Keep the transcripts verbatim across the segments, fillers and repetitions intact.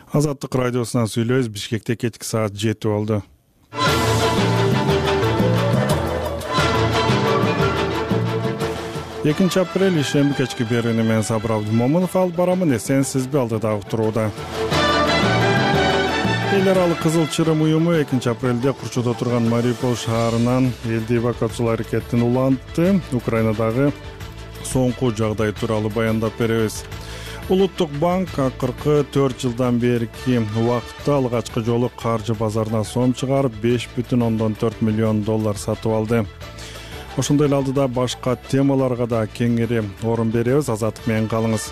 Азаттык радиосунан сүйлөбүз. Бишкекте кечки саат жети болду. экинчи апрель ишемби кечки берүүнү мен Сабыр Абдумомунов алып барамын. Эсенсизби, алдыдагы уктурууда. Эл аралык Кызыл Чырым уюму экинчи апрелде Курчудо турган Мариупол шаарынан элди эвакуациялоо аракетин улантты. Украинадагы соңку жагдай тууралуу баяндап беребиз. Улуттук банк акыркы төрт жылдан берки убакытта алгачкы жолу каржы базарына сом чыгарып беш бүтүн ондон төрт миллион доллар сатып алды. Ошондой эле алдыда башка темаларга да кеңири орун беребиз. Азаттык менен калыңыз.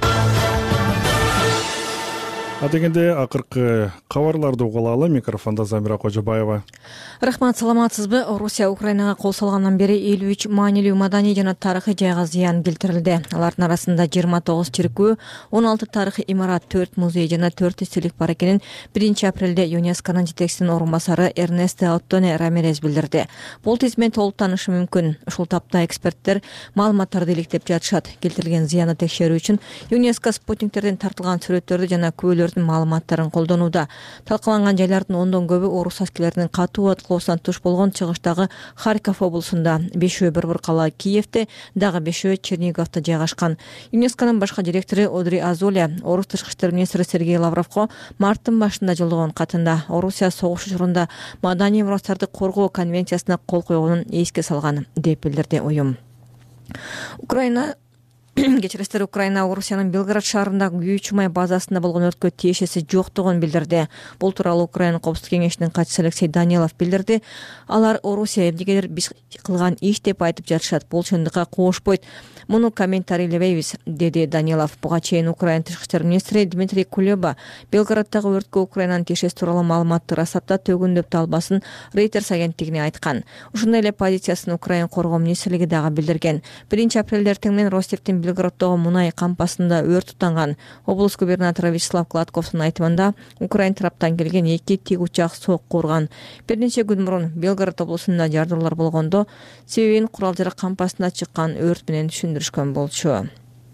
Адегенде акыркы кабарларды угулалы. Микрофондо Замира Кожобаева. Рахмат, саламатсызбы? Орусия Украинага кол салгандан бери элүү үч маанилүү маданий жана тарыхый жайга зыян келтирилди. Алардын арасында жыйырма тогуз чиркөө, он алты тарыхый имарат, төрт музей жана төрт эстелик бар экенин биринчи апрелде ЮНЕСКОнун жетекчисинин орун басары Эрнесто Оттоне Рамирес билдирди. Бул тизмен толук таанышы мүмкүн. Ушул тапта эксперттер маалыматтарды иликтеп жатышат. Келтирилген зыянды текшерүү үчүн ЮНЕСКО спутниктерден тартылган сүрөттөрдү жана күбөлөрдүн маалыматтарын колдонууда. Талкаланган жайлардын ондон көбү орус аскерлеринин катуу аткылоосуна туш болгон чыгыштагы Харьков облусунда, бешөө борбор кала Киевде, дагы бешөө Черниговдо жайгашкан. ЮНЕСКОнун башкы директору Одри Азоля орус тышкы иштер министри Сергей Лавровго марттын башында жолдогон катында Орусия согуш учурунда маданий мурастарды коргоо конвенциясына кол койгонун эске салган деп билдирди уюм. Украина Кечиресиздер, Украина Орусиянын Белград шаарындагы күйүүчү май базасында болгон өрткө тиешеси жоктугун билдирди. Бул тууралуу Украина Коопсуздук кеңешинин катчысы Алексей Данилов билдирди. Алар Орусия эмнегедир биз кылган иш деп айтып жатышат. Бул чындыкка кошпойт. Муну комментарийлебейбиз, деди Данилов. Буга чейин Украина тышкы иштер министри Дмитрий Кулеба Белграддагы өрткө Украинанын тиешеси тууралуу маалыматты расаттап төгүндөп талбасын Reuters агенттигине айткан. Ушундай эле позициясын Украина коргоо министрлиги дагы билдирген. биринчи апрелде эртең менен Ростептин Белграддагы мунай кампасында өрт тутанган. Облус губернатору Вячеслав Гладковдун айтымында Украина тараптан келген эки тик учак сокку урган. Бир нече күн мурун Белград облусунда жардылар болгондо себебин курал-жарак кампасына чыккан өрт менен түшүндүрүшкөн болчу.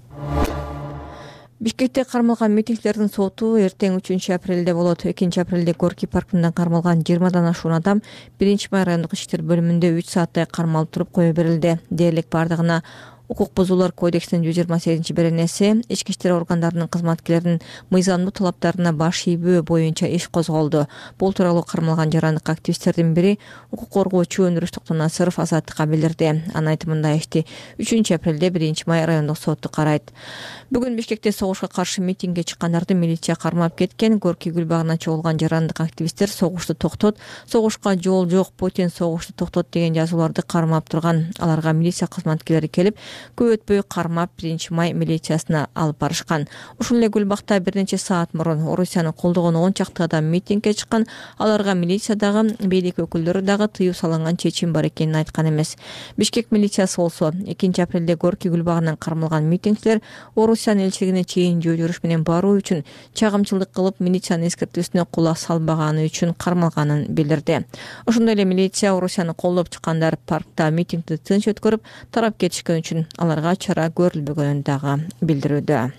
Бишкекте кармалган митингчилердин соту эртең үчүнчү апрелде болот. экинчи апрелде Горький паркында кармалган жыйырмадан ашуун адам биринчи май райондук иштер бөлүмүндө үч сааттай кармалып туруп кое берилди. Дээрлик бардыгына Укук бузуулар кодексинин жүз жыйырма сегизинчи беренеси ички иштер органдарынын кызматкерлеринин мыйзамдуу талаптарына баш ийбөө боюнча иш козголду. Бул тууралуу кармалган жарандык активисттердин бири укук коргоочу Өнүрүш Токтонасыров Азаттыкка билдирди. Анын айтымында ишти үчүнчү апрелде биринчи май райондук соту карайт. Бүгүн Бишкекте согушка каршы митингге чыккандарды милиция кармап кеткен. Горький гүлбагына чогулган жарандык активисттер согушту токтот, согушка жол жок, Путин согушту токтот деген жазууларды кармап турган. Аларга милиция кызматкерлери келип көп өтпөй кармап биринчи май милициясына алып барышкан. Ушул эле Гүлбакта бир нече саат мурун Орусияны колдогон он чакты адам митингге чыккан. Аларга милициядагы бийлик өкүлдөрү дагы тыюу салынган чечим бар экенин айткан эмес. Бишкек милициясы болсо экинчи апрелде Горький гүлбагынан кармалган митингчилер Орусиянын элчилигине чейин жөө жүрүш менен баруу үчүн чагымчылык кылып, милициянын эскертүүсүнө кулак салбаганы үчүн кармалганын билдирди. Ошондой эле милиция Орусияны колдоп чыккандар паркта митингди тынч өткөрүп, тарап кетишкен үчүн аларга чара көрүлбөгөнүн дагы билдирүүдө.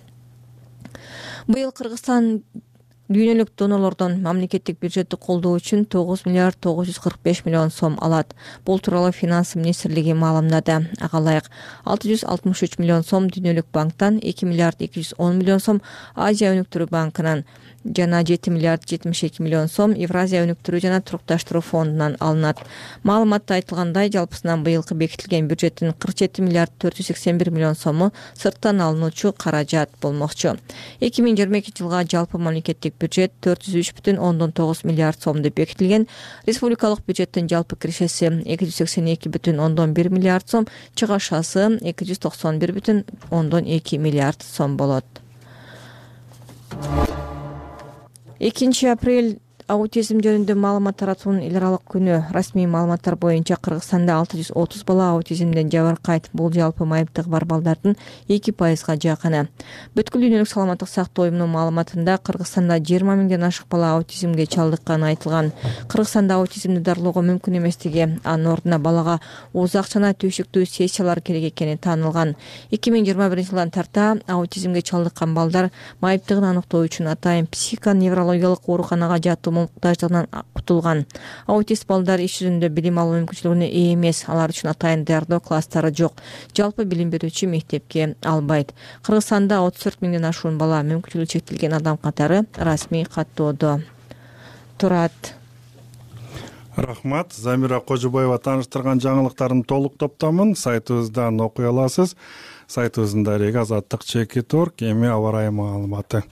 Быйыл Кыргызстан дүйнөлүк донорлордон мамлекеттик бюджетти колдоо үчүн тогуз миллиард тогуз жүз кырк беш миллион сом алат. Бул тууралуу Финанс министрлиги маалымдады. Ага ылайык алты жүз алтымыш үч миллион сом Дүйнөлүк банктан, эки миллиард эки жүз он миллион сом Азия өнүктүрүү банкынан жана жети миллиард жетимиш эки миллион сом Евразия өнүктүрүү жана турукташтыруу фондунан алынат. Маалыматта айтылгандай, жалпысынан быйылкы бекитилген бюджеттин кырк жети миллиард төрт жүз сексен бир миллион сому сырттан алынуучу каражат болмокчу. эки миң жыйырма экинчи жылга жалпы мамлекеттик бюджет төрт жүз үч бүтүн ондон тогуз миллиард сом деп бекитилген. Республикалык бюджеттин жалпы киришеси эки жүз сексен эки бүтүн ондон бир миллиард сом, чыгашасы эки жүз токсон бир бүтүн ондон эки миллиард сом болот. экинчи апрель аутизм жөнүндө маалымат таратуунун эл аралык күнү. Расмий маалыматтар боюнча Кыргызстанда алты жүз отуз бала аутизмден жабыркайт. Бул жалпы майыптыгы бар балдардын эки пайызга жакыны. Бүткүл дүйнөлүк саламаттык сактоо уюмунун маалыматында Кыргызстанда жыйырма миңден ашык бала аутизмге чалдыкканы айтылган. Кыргызстанда аутизмди дарылоого мүмкүн эместиги, анын ордуна балага узак жана түйшүктүү сессиялар керек экени таанылган. эки миң жыйырма биринчи жылдан тарта аутизмге чалдыккан балдар майыптыгын аныктоо үчүн атайын психоневрологиялык ооруканага жатуу муктаждыгынан кутулган. Аутист балдар иш жүзүндө билим алуу мүмкүнчүлүгүнө ээ эмес, алар үчүн атайын даярдоо класстары жок. Жалпы билим берүүчү мектепке албайт. Кыргызстанда отуз төрт миңден ашуун бала мүмкүнчүлүгү чектелген адам катары расмий каттоодо турат. Рахмат. Замира Кожобаева тааныштырган жаңылыктардын толук топтомун сайтыбыздан окуй аласыз. Сайтыбыздын дареги азаттык чекит орг. Эми аба ырайы маалыматы.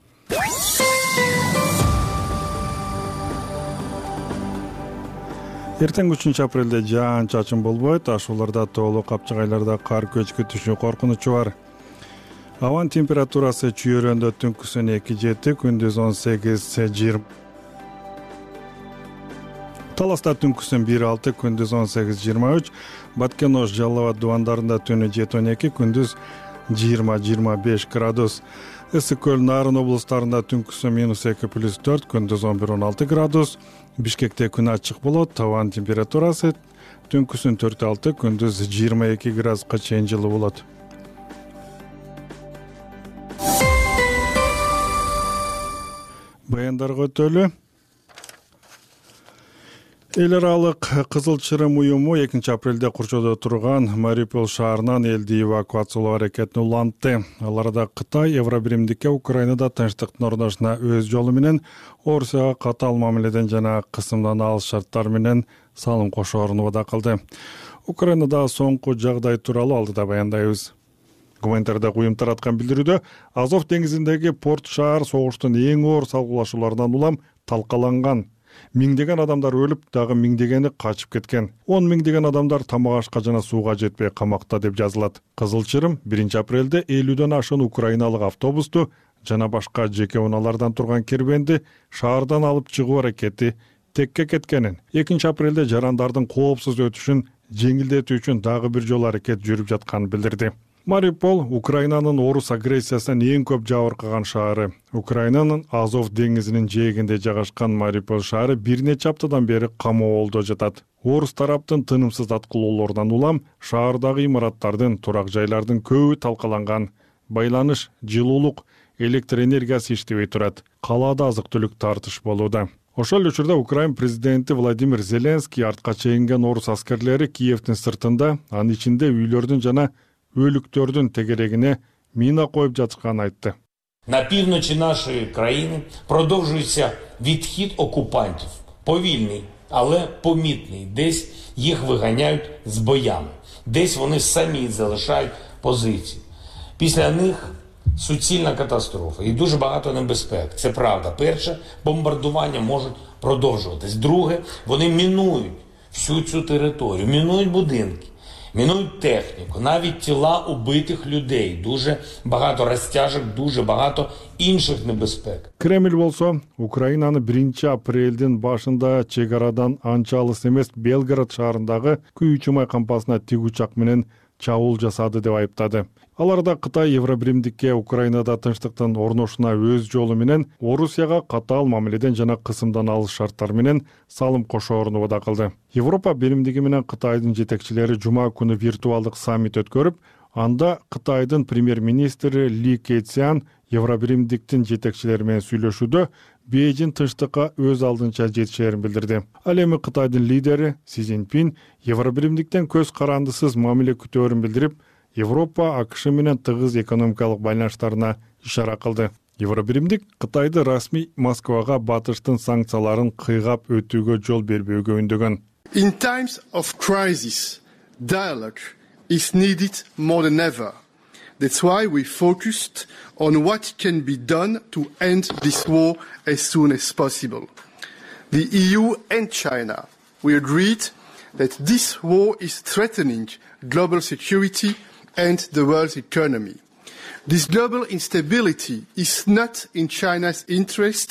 Эртең үчүнчү апрелде жаан чачын болбойт. Ашууларда тоолуу капчыгайларда кар көчкү түшүү коркунучу бар. Абанын температурасы чүйөрөндө түнкүсүн эки жети, күндүз он сегиз жыйырма. Таласта түнкүсүн бир алты, күндүз он сегиз жыйырма үч. Баткен Ош, Жалал Абад дубандарында түнү жети он эки, күндүз жыйырма жыйырма беш градус. Ысык көл, Нарын облустарында түнкүсүн минус эки плюс төрт, күндүз он бир он алты градус. Бишкекте күн ачык болот. Табан температурасы түнкүсүн төрт алты, күндүз жыйырма эки градуска чейин жылуу болот. Баяндарга өтөлү. Эл аралык Кызыл Чырым уюму экинчи апрелде Курчодо турган Мариуполь шаарынан элди эвакуациялоо аракетин улантты. Аларда Кытай Евробиримдикке Украинада тынчтыктын орношуна өз жолу менен Орусияга катаал мамиледен жана кысымдан алыс шарттар менен салым кошоорун убада кылды. Украинадагы соңку жагдай тууралуу алдыда баяндайбыз. Гуманитардык уюм тараткан билдирүүдө Азов деңизиндеги порт шаар согуштун эң оор салгылашууларынан улам талкаланган. Миңдеген адамдар өлүп, дагы миңдегени качып кеткен. он миңдеген адамдар тамак ашка жана сууга жетпей камакта деп жазылат. Кызыл Чырым биринчи апрелде элүүдөн ашуун украиналык автобусту жана башка жеке унаалардан турган кербенди шаардан алып чыгуу аракети текке кеткенин, экинчи апрелде жарандардын коопсуз өтүшүн жеңилдетүү үчүн дагы бир жолу аракет жүрүп жатканын билдирди. Мариуполь Украинанын орус агрессиясынан эң көп жабыркаган шаары. Украинанын Азов деңизинин жээгинде жайгашкан Мариуполь шаары бир нече аптадан бери камоолдо жатат. Орус тараптын тынымсыз аткылоолорунан улам шаардагы имараттардын, турак жайлардын көбү талкаланган. Байланыш, жылуулук, электр энергиясы иштебей турат. Калаада азык-түлүк тартыш болууда. Ошол эле учурда Украин президенти Владимир Зеленский артка чегинген орус аскерлери Киевдин сыртында, анын ичинде үйлөрдүн жана өлүктөрдүн тегерегине мина коюп жатышканын айтты. На півночі нашої країни продовжується відхід окупантів. Повільний, але помітний. Десь їх виганяють з боями. Десь вони самі залишають позиції. Після них суцільна катастрофа і дуже багато небезпек. Це правда. Перше, бомбардування можуть продовжуватись. Друге, вони мінують всю цю територію, мінують будинки. Мінують техніку, навіть тіла убитих людей, дуже багато розтяжок, дуже багато інших небезпек. Кремль болсо, Украинаны биринчи апрелдин башында чек арадан анча алыс эмес Белгород шаарындагы күйүүчү май кампасына тиг учак менен чабуул жасады деп айыптады. Аларда Кытай Евробиримдикке Украинада тынчтыктын орношуна өз жолу менен Орусияга катаал мамиледен жана кысымдан алыс шарттар менен салым кошоорун убада кылды. Европа биримдиги менен Кытайдын жетекчилери жума күнү виртуалдык саммит өткөрүп, анда Кытайдын премьер-министри Ли Кэцян Евробиримдиктин жетекчилери менен сүйлөшүүдө Бейжин тынчтыкка өз алдынча жетишерин билдирди. Ал эми Кытайдын лидери Си Цзиньпин Евробиримдиктен көз карандысыз мамиле күтөөрүн билдирип, Европа АКШ менен тыгыз экономикалык байланыштарына ишара кылды. Евробиримдик Кытайды расмий Москвага батыштын санкцияларын кыйгап өтүүгө жол бербөөгө үндөгөн. In times of crisis, dialogue is needed more than ever. That's why we focused on what can be done to end this war as soon as possible. The E U and China, we agreed that this war is threatening global security and the world's economy. This global instability is not in China's interest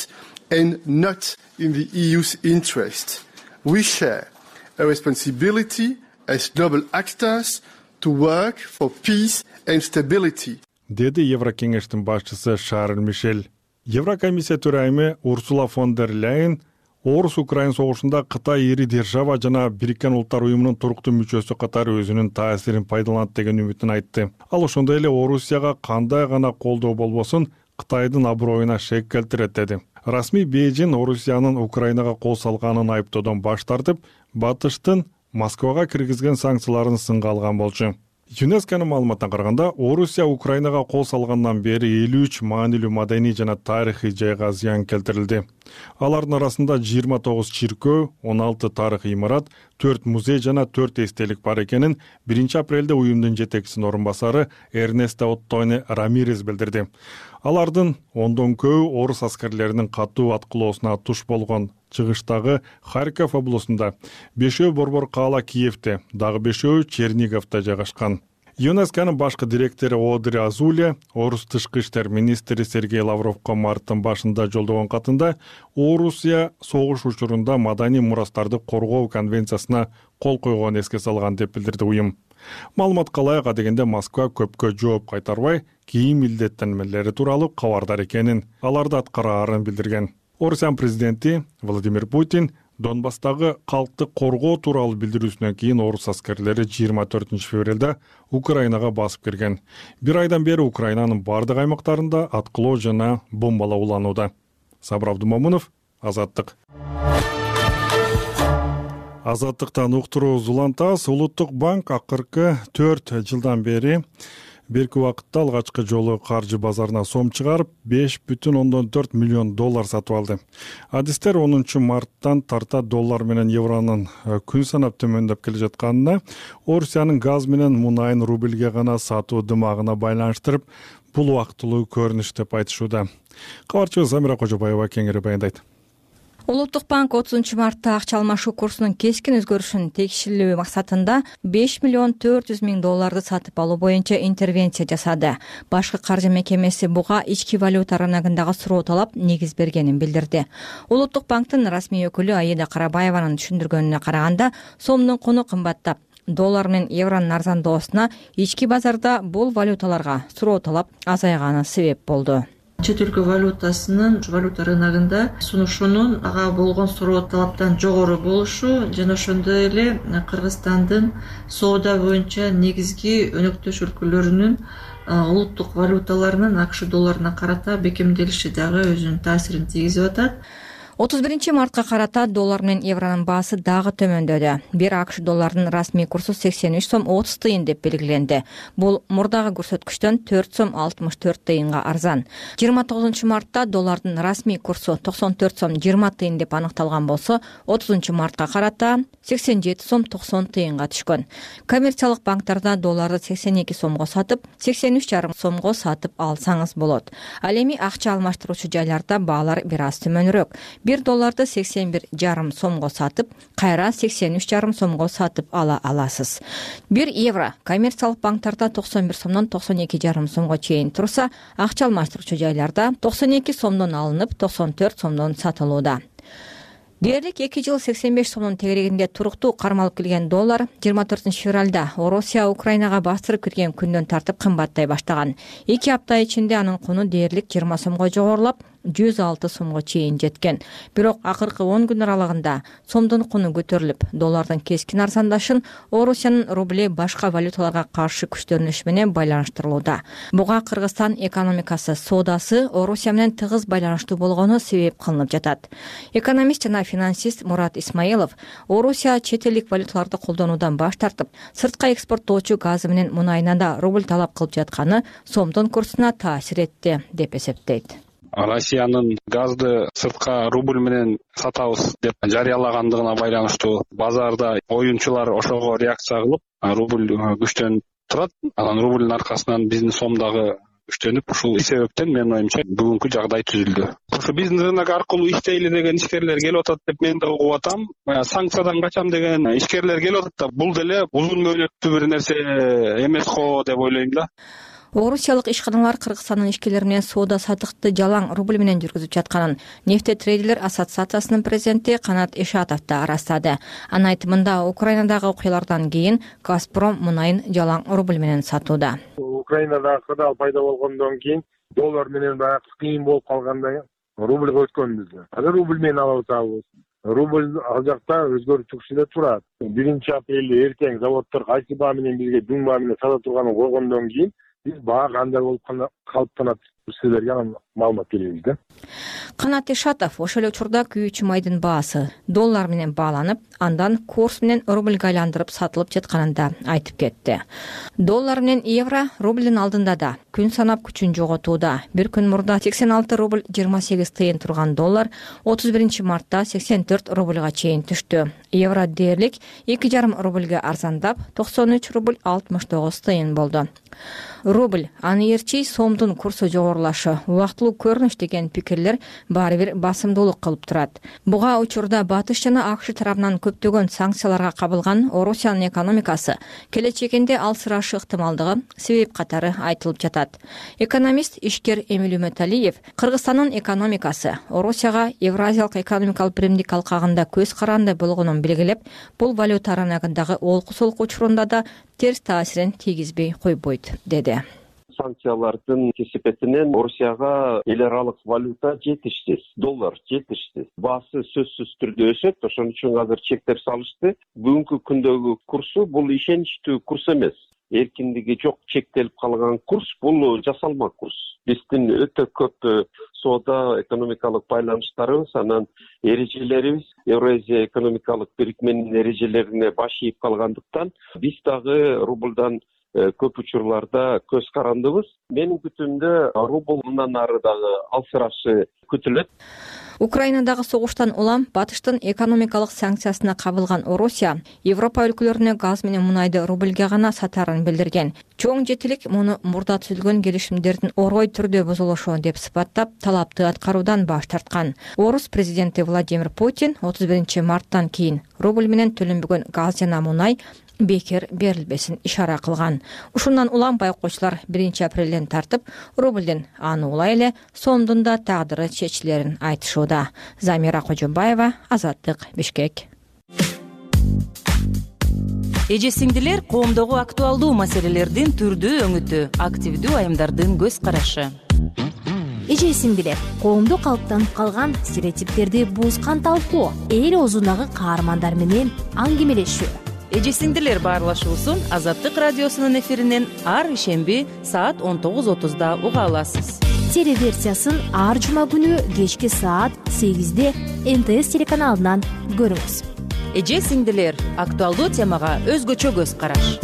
and not in the E U's interest. We share a responsibility as global actors to work for peace and stability. Dedi Еврокеңештин башчысы Шарль Мишель. Еврокомиссия төрайымы Урсула фон дер Ляйен Орус-Украин согушунда Кытай ири держава жана Бириккен Улуттар уюмунун туруктуу мүчөсү катары өзүнүн таасирин пайдаланат деген үмүтүн айтты. Ал ошондой эле Орусияга кандай гана колдоо болбосун Кытайдын аброюна шек келтирет деди. Расмий Бейжин Орусиянын Украинага кол салганын айыптоодон баш тартып, Батыштын Москвага киргизген санкцияларын сынга алган болчу. ЮНЕСКОнун маалыматына караганда, Орусия Украинага кол салгандан бери элүү үч маанилүү маданий жана тарыхый жайга зыян келтирилди. Алардын арасында жыйырма тогуз чиркөө, он алты тарыхый имарат, төрт музей жана төрт эстелик бар экенин биринчи апрелде уюмдун жетекчисинин орун басары Эрнесто Оттоне Рамирес билдирди. Алардын ондон көбү орус аскерлеринин катуу аткылоосуна туш болгон. Чыгыштагы Харьков облусунда, бешөө Борбор каала Киевте, дагы бешөө Черниговто жайгашкан. ЮНЕСКонун башкы директору Одри Азуле, Орус тышкы иштер министри Сергей Лавровго марттын башында жолдогон катында Орусия согуш учурунда маданий мурастарды коргоо конвенциясына кол койгонун эске салган деп билдирди уюм. Маалымат калайга дегенде Москва көпкө жооп кайтарбай, кийин милдеттенмелери тууралуу кабардар экенин, аларды аткараарын билдирген. Орусиян президенти Владимир Путин Донбасстагы калкты коргоо тууралуу билдирүүсүнөн кийин орус аскерлери жыйырма төртүнчү февралда Украинага басып кирген. Бир айдан бери Украинанын бардык аймактарында аткылоо жана бомбалоо уланууда. Сабыр Абдумомунов, Азаттык. Азаттыктан уктуруу Зулантас Улуттук банк акыркы төрт жылдан бери берки убакытта алгачкы жолу каржы базарына сом чыгарып, беш бүтүн ондон төрт миллион доллар сатып алды. Адистер онунчу марттан тарта доллар менен евронун күн санап төмөндөп келе жатканына, Орусиянын газ менен мунайын рубльге гана сатуу дымагына байланыштырып, бул убактылуу көрүнүш деп айтышууда. Кабарчыбыз Замира Кожобаева кеңири баяндайт. Улуттук банк отузунчу мартта акча алмашуу курсунун кескин өзгөрүшүн текшерүү максатында беш миллион төрт жүз миң долларды сатып алуу боюнча интервенция жасады. Башкы каржы мекемеси буга ички валюта рыногундагы суроо талап негиз бергенин билдирди. Улуттук банктын расмий өкүлү Аида Карабаеванын түшүндүргөнүнө караганда, сомдун куну кымбаттап, доллар менен евронун арзандоосуна ички базарда бул валюталарга суроо талап азайганы себеп болду. Чет өлкө валютасынын валюта рыногунда сунушунун ага болгон суроо талаптан жогору болушу жана ошондой эле Кыргызстандын соода боюнча негизги өнөктөш өлкөлөрүнүн улуттук валюталарынын АКШ долларына карата бекемделиши дагы өзүнүн таасирин тийгизип атат. отуз биринчи мартка карата доллар менен евронун баасы дагы төмөндөдү. Бир АКШ долларынын расмий курсу сексен үч сом отуз тыйын деп белгиленди. Бул мурдагы көрсөткүчтөн төрт сом алтымыш төрт тыйынга арзан. жыйырма тогузунчу мартта доллардын расмий курсу токсон төрт сом жыйырма тыйын деп аныкталган болсо, отузунчу мартка карата сексен жети сом токсон тыйынга түшкөн. Коммерциялык банктарда долларды сексен эки сомго сатып, сексен үч жарым сомго сатып алсаңыз болот. Ал эми акча алмаштыруучу жайларда баалар бир аз төмөнүрөөк. бир долларды сексен бир жарым сомго сатып, кайра сексен үч жарым сомго сатып ала аласыз. бир евро коммерциялык банктарда токсон бир сомдон токсон эки жарым сомго чейин турса, акча алмаштыруучу жайларда токсон эки сомдон алынып, токсон төрт сомдон сатылууда. Дээрлик эки жыл сексен беш сомдун тегерегинде туруктуу кармалып келген доллар жыйырма төртүнчү февралда Орусия Украинага бастырып кирген күндөн тартып кымбаттай баштаган. эки апта ичинде анын куну дээрлик жыйырма сомго жогорулап, жүз алты сомго чейин жеткен. Бирок акыркы он күн аралыгында сомдун куну көтөрүлүп, доллардын кескин арзандашын Орусиянын рубли башка валюталарга каршы күчтөнүш менен байланыштырылууда. Буга Кыргызстан экономикасы, соодасы Орусия менен тыгыз байланыштуу болгону себеп кылынып жатат. Экономист жана финансист Мурат Исмаилов Орусия чет элдик валюталарды колдонуудан баш тартып, сыртка экспорттоочу газы менен мунайына да рубль талап кылып жатканы сомдун курсуна таасир этти деп эсептейт. Россиянын газды сыртка рубль менен сатабыз деп жарыялагандыгына байланыштуу базарда оюнчулар ошого реакция кылып, рубль күчтөнүп турат. Анан рубльдин аркасынан биздин сом дагы күчтөнүп, ушул себептен менин оюмча бүгүнкү жагдай түзүлдү. Ошо биздин рынок аркылуу иштейли деген ишкерлер келип атат деп мен да угуп атам. Санкциядан качам деген ишкерлер келип атат да, бул деле узун мөөнөттүү бир нерсе эмес го деп ойлойм да. Орусиялык ишканалар Кыргызстандын ишкерлери менен соода саттыкты жалаң рубль менен жүргүзүп жатканын Нефтетрейдерлер ассоциациясынын президенти Канат Ишатов да ырастады. Анын айтымында Украинадагы окуялардан кийин Газпром мунайын жалаң рубль менен сатууда. Украинадагы кырдаал пайда болгондон кийин доллар менен баягы кыйын болуп калганда рубльга өткөнбүз. Азыр рубль менен алып атабыз. Рубль ал жакта өзгөрүшү эле турат. биринчи апрелде эртең заводдор кайсы баа менен бизге дүң баа менен сата турганын койгондон кийин биз баа кандай болуп калыптанат силерге анан маалымат беребиз да. Канат Ишатов ошол эле учурда күйүүчү майдын баасы доллар менен бааланып, андан курс менен рубльга айландырып сатылып жатканын да айтып кетти. Доллар менен евро рубльдин алдында да күн санап күчүн жоготууда. Бир күн мурда сексен алты рубль жыйырма сегиз тыйын турган доллар отуз биринчи мартта сексен төрт рубльга чейин түштү. Евро дээрлик эки жарым рубльге арзандап, токсон үч рубль алтымыш тогуз тыйын болду. Рубль, аны эрчи сомдун курсу жогорулашы убактылуу көрүнүш деген пикирлер баары бир басымдуулук кылып турат. Буга учурда Батыш жана АКШ тарабынан көптөгөн санкцияларга кабылган Орусиянын экономикасы келечегинде алсырашы ыктымалдыгы себеп катары айтылып жатат. Экономист ишкер Эмиль Үмөталиев Кыргызстандын экономикасы Орусияга Евразиялык экономикалык биримдик алкагында көз каранды болгонун белгилеп, бул валюта рыногундагы олку-солку учурунда да терс таасирин тийгизбей койбойт деди. Санкциялардын кесепетинен Орусияга эл аралык валюта жетишсиз, доллар жетишсиз. Баасы сөзсүз түрдө өсөт, ошон үчүн азыр чектер салышты. Бүгүнкү күндөгү курсу бул ишеничтүү курс эмес. Эркиндиги жок, чектелип калган курс бул жасалма курс. Биздин өтө көп соода экономикалык байланыштарыбыз, анан эрежелерибиз Евразия экономикалык бирикменин эрежелерине баш ийип калгандыктан биз дагы рубльдан көп учурларда көз карандыбыз. Менин күтүмдө рубль мындан ары дагы алсырашы күтүлөт. Украинадагы согуштан улам Батыштын экономикалык санкциясына кабылган Орусия Европа өлкөлөрүнө газ менен мунайды рубльге гана сатарын билдирген. Чоң жетилик муну мурда түзүлгөн келишимдердин орой түрдө бузулушу деп сыпаттап, талапты аткаруудан баш тарткан. Орус президенти Владимир Путин отуз биринчи марттан кийин рубль менен төлөнбөгөн газ жана мунай бекер берилбесин ишара кылган. Ушундан улам байкоочулар биринчи апрелден тартып рубльдин аны улай эле сомдун да тагдыры чечилерин айтышууда. Замира Кожобаева, Азаттык, Бишкек. Эже сиңдилер, коомдогу актуалдуу маселелердин түрдүү өңүтү, активдүү айымдардын көз карашы. Эже сиңдилер, коомдо калыптанып калган стереотиптерди бузган талкуу, эл оозундагы каармандар менен аңгемелешүү. Эже сиңдилер баарлашуусун Азаттык радиосунун эфиринен ар ишемби саат он тогуз отузда уга аласыз. Телеверсиясын ар жума күнү кечки саат сегизде эн тэ эс телеканалынан көрүңүз. Эже сиңдилер, актуалдуу темага өзгөчө көз караш.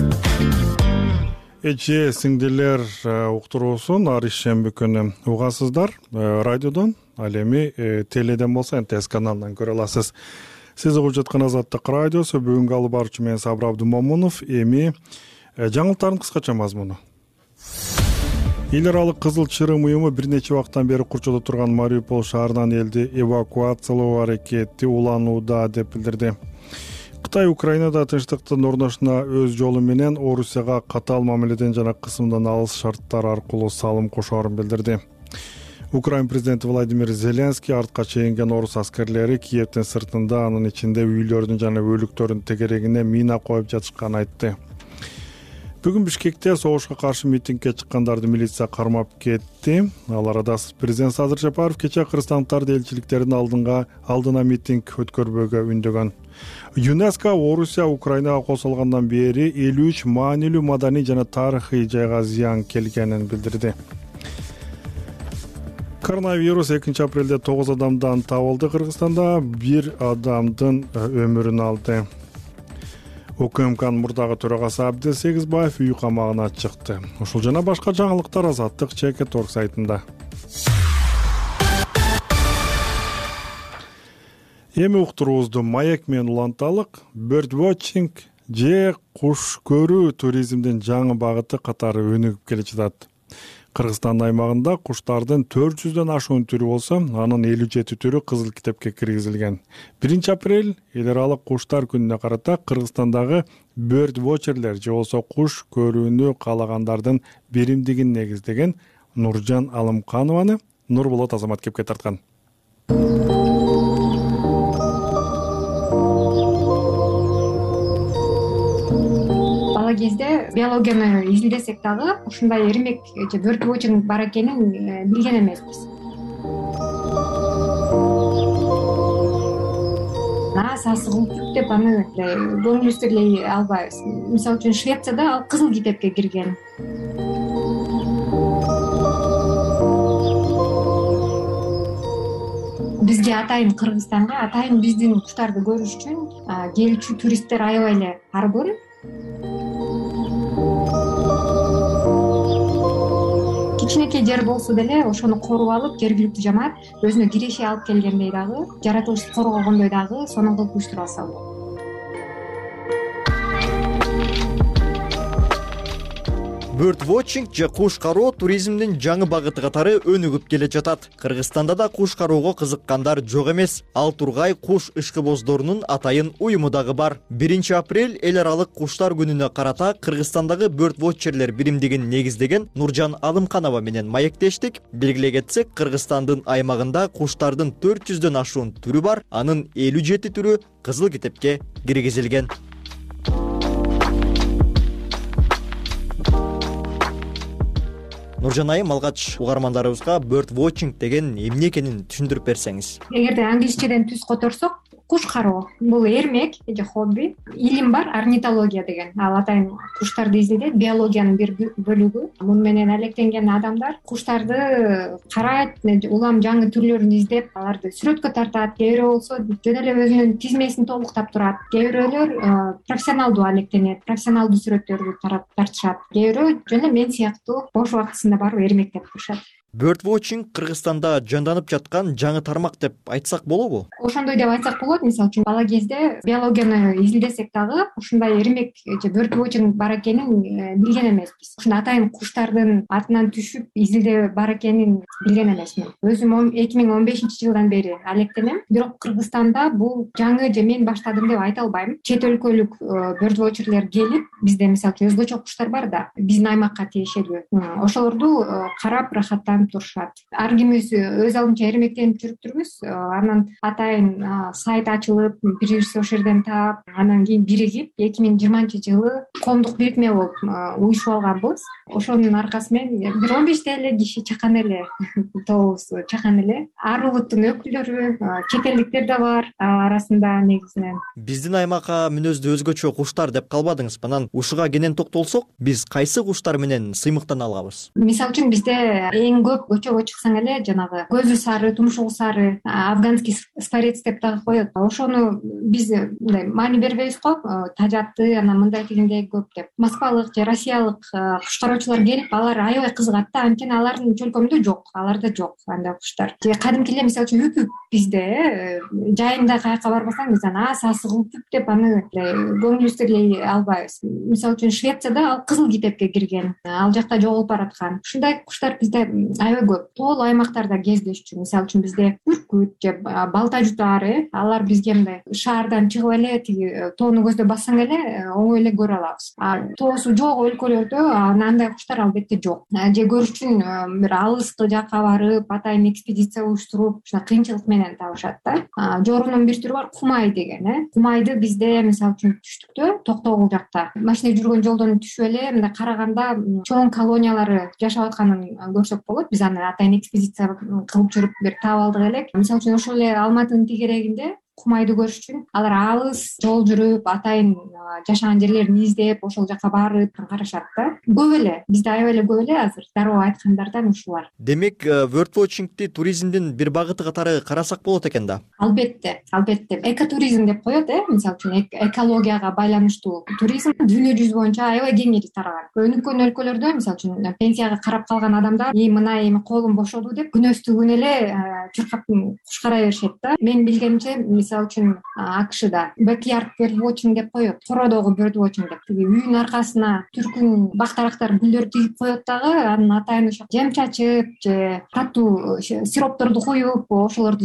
Эже сиңдилер уктуруусун ар ишемби күнү угасыздар радиодон, ал эми теледен болсо эн тэ эс каналынан көрө аласыз. Сиз угуп жаткан Азаттык радиосу, бүгүнкү алып баруучу мен Сабыр Абдумомунов. Эми жаңылыктардын кыскача мазмуну. Эл аралык Кызыл Чырым уюму бир нече убакыттан бери курчоодо турган Мариуполь шаарынан элди эвакуациялоо аракети уланууда деп билдирди. Кытай Украинада тынчтыктын орношуна өз жолу менен Орусияга катаал мамиледен жана кысымдан алыс шарттар аркылуу салым кошоорун билдирди. Украин президенти Владимир Зеленский артка чейинген орус аскерлери Киевдин сыртында, анын ичинде үйлөрдүн жана өлүктөрдүн тегерегине мина коюп жатышканын айтты. Бүгүн Бишкекте согушка каршы митингге чыккандарды милиция кармап кетти. Ал арада президент Садыр Жапаров кече кыргызстандыктарды элчиликтердин алдынга алдына митинг өткөрбөөгө үндөгөн. ЮНЕСКО Орусия Украинага кошулгандан бери элүү үч маанилүү маданий жана тарыхый жайга зыян келгенин билдирди. Коронавирус экинчи апрелде тогуз адамдан табылды. Кыргызстанда бир адамдын өмүрүн алды. УКМКнын мурдагы төрагасы Абдел Сегизбаев үй камагына чыкты. Ушул жана башка жаңылыктар Азаттык чекет точка орг сайтында. Эми уктуруубузду маек менен уланталык. Bird watching же куш көрүү туризмдин жаңы багыты катары өнүгүп келе жатат. Кыргызстан аймагында куштардын төрт жүздөн ашуун түрү болсо, анын элүү жети түрү кызыл китепке киргизилген. биринчи апрель эл аралык куштар күнүнө карата Кыргызстандагы Bird Watcherler же болсо куш көрүүнү каалагандардын биримдигин негиздеген Нуржан Алымканованы Нурболот Азамат кепке тарткан. Бала кезде биологияны изилдесек дагы ушундай эрмек же Bird Watching бар экенин билген эмеспиз. Сасыгыл деп аны көңүлүбүздө албайбыз. Мисалы үчүн Швецияда ал кызыл китепке кирген. Бизге атайын Кыргызстанга, атайын биздин куштарды көрүш үчүн келүүчү туристтер аябай эле арбын. Кичинекей жер болсо деле ошону коруп алып, жергиликтүү жамаат өзүнө киреше алып келгендей дагы, жаратылышты коргогондой дагы сонун кылып уюштуруп алса болот. Bird Watching же куш кароо туризмдин жаңы багыты катары өнүгүп келе жатат. Кыргызстанда да куш кароого кызыккандар жок эмес. Ал тургай куш ышкыбоздорунун атайын уюму дагы бар. биринчи апрель эл аралык куштар күнүнө карата Кыргызстандагы Bird Watcherler биримдигин негиздеген Нуржан Алымканова менен маектештик. Белгилей кетсек, Кыргызстандын аймагында куштардын төрт жүздөн ашуун түрү бар, анын элүү жети түрү кызыл китепке киргизилген. Нуржан айым, алгач угармандарыбызга Bird Watching деген эмне экенин түшүндүрүп берсеңиз. Эгерде англисчеден түз которсок, куш кароо бул эрмек же хобби. Илим бар, орнитология деген. Ал атайын куштарды изилдейт, биологиянын бир бөлүгү. Муну менен алектенген адамдар куштарды карайт, улам жаңы түрлөрүн издеп, аларды сүрөткө тартат. Кээ бирөө болсо жөн эле өзүнүн тизмесин толуктап турат. Кээ бирөөлөр профессионалдуу алектенет, профессионалдуу сүрөттөрдү тартышат. Кээ бирөө жөн эле мен сыяктуу бош убактысында барып эрмектеп турушат. Bird Watching Кыргызстанда жанданып жаткан жаңы тармак деп айтсак болобу? Ошондой деп айтсак болот. Мисалы үчүн бала кезде биологияны изилдесек дагы ушундай эрмек же Bird Watching бар экенин билген эмеспиз. Ушундай атайын куштардын атынан түшүп изилдөө бар экенин билген эмесмин. Өзүм эки миң он бешинчи жылдан бери алектенем. Бирок Кыргызстанда бул жаңы же мен баштадым деп айта албайм. Чет өлкөлүк Bird Watcherler келип, бизде мисалы үчүн өзгөчө куштар бар да, биздин аймакка тиешелүү. Ошолорду карап рахаттанып турушат. Ар кимибиз өз алдынча эрмектенип жүрүптүрбүз. Анан атайын сайт ачылып, бирибизди ошол жерден таап, анан кийин биригип эки миң жыйырманчы жылы коомдук бирикме болуп уюшуп алганбыз. Ошонун аркасы менен бир он беште эле киши чакан эле, тобубуз чакан эле. Ар улуттун өкүлдөрү, чет элдиктер да бар арасында негизинен. Биздин аймакка мүнөздүү өзгөчө куштар деп калбадыңыз. Анан ушуга кенен токтолсок, биз кайсы куштар менен сыймыктана алабыз? Мисалы үчүн бизде эң көп көчөгө чыксаң эле жанагы көзү сары, тумшугу сары, афганский скворец деп дагы коет. Ошону биз мындай маани бербейбиз го, тажатты, анан мындай тигиндей көп деп. Москвалык же россиялык куш кароочулар келип, алар аябай кызыгат да, анткени алардын чөлкөмүндө жок, аларда жок андай куштар. Же кадимки эле мисалы үчүн үпүп бизде жайында каяка барбасаң, биз аны сасыгыл үпүп деп аны көңүлүбүздө эле албайбыз. Мисалы үчүн Швецияда ал кызыл китепке кирген, ал жакта жоголуп бараткан. Ушундай куштар бизде аябай көп. Тоолуу аймактарда кездеш үчүн, мисалы үчүн бизде бүркүт же балта жутаары, алар бизге мындай шаардан чыгып эле тиги тоону көздөп бассаң эле оңой эле көрө алабыз. А тоосу жок өлкөлөрдө андай куштар албетте жок. Же көрүш үчүн бир алыскы жакка барып, атайын экспедиция уюштуруп, ушундай кыйынчылык менен табышат да. Жоорунун бир түрү бар, кумай деген, э. Кумайды бизде мисалы үчүн түштүктө, Токтогул жакта машина жүргөн жолдон түшүп эле мындай караганда чоң колониялары жашап атканын көрсөк болот. Биз аны атайын экспедиция кылып жүрүп бир таап алдык элек. Мисалы үчүн ошол эле Алматынын тегерегинде кумайды көрүш үчүн алар алыс жол жүрүп, атайын жашаган жерлерин издеп, ошол жака барып карашат да. Көп эле, бизде аябай эле көп эле азыр дароо айткандардан ушулар. Демек, Bird Watching'ти туризмдин бир багыты катары карасак болот экен да. Албетте, албетте. Экотуризм деп коет, э, мисалы үчүн экологияга байланыштуу туризм дүйнө жүзү боюнча аябай кеңири тараган. Өнүккөн өлкөлөрдө мисалы үчүн пенсияга карап калган адамдар, "И мына эми колум бошоду" деп күнөстүгүн эле чуркап куш карай беришет да. Мен билгенимче мисалы үчүн акшда backyard bird watching деп коет, короодогу bird watching деп. Тиги үйдүн аркасына түркүн бактарактар гүлдөр тигип коет дагы, анын атайын ошо жем чачып же катуу сиропторду куюп, ошолорду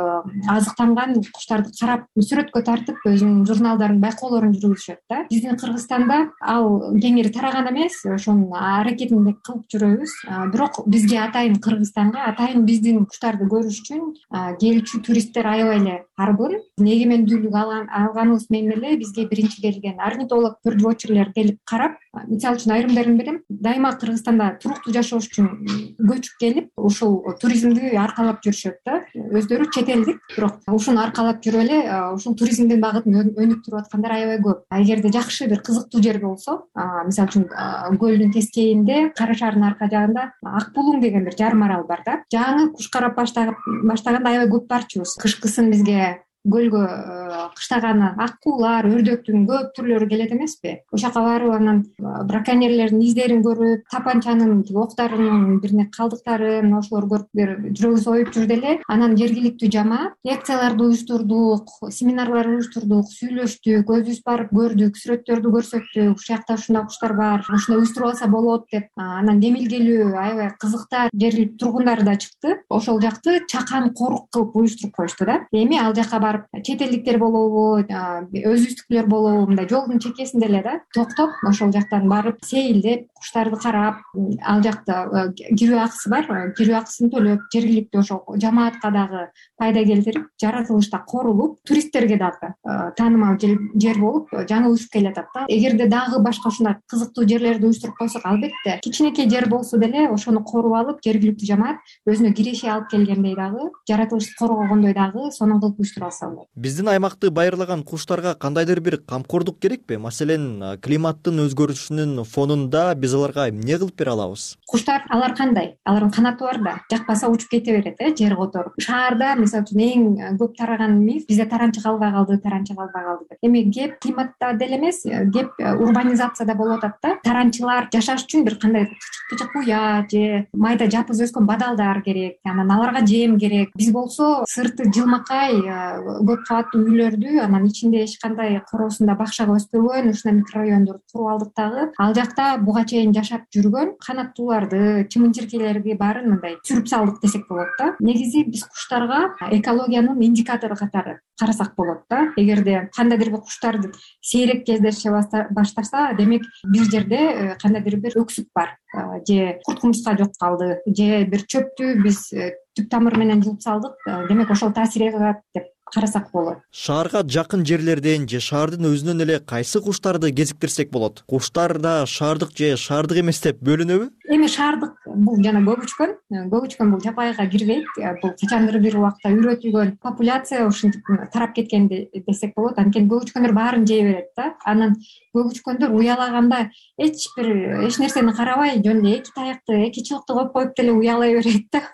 азыктанган куштарды карап сүрөткө тартып өзүнүн журналдарын, байкоолорун жүргүзүшөт да. Биздин Кыргызстанда ал кеңири тараган эмес, ошонун аракетин кылып жүрөбүз. Бирок бизге атайын Кыргызстанга, атайын биздин куштарды көрүш үчүн келүүчү туристтер аябай эле арбын. Эгемендүүлүк алганыбыз менен эле бизге биринчи келген орнитолог, bird watchерлер келип карап, мисалы үчүн айрымдарын берем, дайыма Кыргызстанда туруктуу жашоо үчүн көчүп келип, ушул туризмди аркалап жүрүшөт да. Өздөрү чет элдик, бирок ушуну аркалап жүрүп эле ушул туризмдин багытын өнүктүрүп аткандар аябай көп. Эгерде жакшы бир кызыктуу жер болсо, мисалы үчүн көлдүн тескейинде, Кара шаардын арка жагында Ак булуң деген бир жарым арал бар да. Жаңы куш карап баштаганда аябай көп барчубуз. Кышкысын бизге көлгө кыштаганы ак куулар, өрдөктүн көп түрлөрү келет эмеспи? Ошол жака барып анан браконьерлердин издерин көрүп, тапанчанын октарынын бирине калдыктарын ошолор көрүп бир жүрөгүбүз оюп жүрдү эле. Анан жергиликтүү жамаат лекцияларды уюштурдук, семинарлар уюштурдук, сүйлөштүк, өзүбүз барып көрдүк, сүрөттөрдү көрсөттүк. Ушул жакта ушундай куштар бар, ушундай уюштуруп алса болот деп. Анан демилгелүү аябай кызыктар жергиликтүү тургундар да чыкты. Ошол жакты чакан корук кылып уюштуруп коюшту да. Эми ал жака барып чет элдиктер болобу, өзүбүздүкүлөр болобу, мындай жолдун чекесинде эле да токтоп, ошол жактан барып сейилдеп, куштарды карап, ал жакта кирүү акысы бар, кирүү акысын төлөп, жергиликтүү ошол жамаатка дагы пайда келтирип, жаратылышта корулуп, туристтерге дагы таанымал жер болуп, жаңы өсүп келатат да. Эгерде дагы башка ушундай кызыктуу жерлерди уюштуруп койсок, албетте кичинекей жер болсо деле ошону коруп алып, жергиликтүү жамаат өзүнө киреше алып келгендей дагы, жаратылышты коргогондой дагы сонун кылып уюштуруп алса болот. Биздин аймакты байырлаган куштарга кандайдыр бир камкордук керекпи? Маселен, климаттын өзгөрүшүнүн фонунда биз аларга эмне кылып бере алабыз? Куштар алар кандай? Алардын канаты бар да, жакпаса учуп кете берет, э, жер которуп. Шаарда мисалы үчүн эң көп тараган миф бизде таранча калбай калды, таранча калбай калды деп. Эми кеп климатта деле эмес, кеп урбанизацияда болуп атат да. Таранчалар жашаш үчүн бир кандай кычык уя же майда жапыз өскөн бадалдар керек, анан аларга жем керек. Биз болсо сырты жылмакай көп кабаттуу үйлөрдү, анан ичинде эч кандай короосунда бакшага өспөгөн ушундай микрорайондорду куруп алдык дагы. Ал жакта буга чейин жашап жүргөн канаттууларды, чымын-чиркейлерди баарын мындай сүрүп салдык десек болот да. Негизи биз куштарга экологиянын индикатору катары карасак болот да. Эгерде кандайдыр бир куштарды сейрек кездеше баштаса, демек бир жерде кандайдыр бир өксүк бар, же курт кумурска жок калды, же бир чөптү биз түп тамыры менен жууп салдык, демек ошол таасир кылат деп карасак болот. Шаарга жакын жерлерден же шаардын өзүнөн эле кайсы куштарды кезиктирсек болот? Куштар да шаардык же шаардык эмес деп бөлүнөбү? Эми шаардык бул жана көгүчкөн, көгүчкөн бул жапайга кирбейт. Бул качандыр бир убакта үйрөтүлгөн популяция ушинтип тарап кеткен десек болот. Анткени көгүчкөндөр баарын жей берет да. Анан көгүчкөндөр уялаганда эч бир эч нерсени карабай, жөн эле эки таякты, эки чылыкты коюп коюп деле уялай берет да.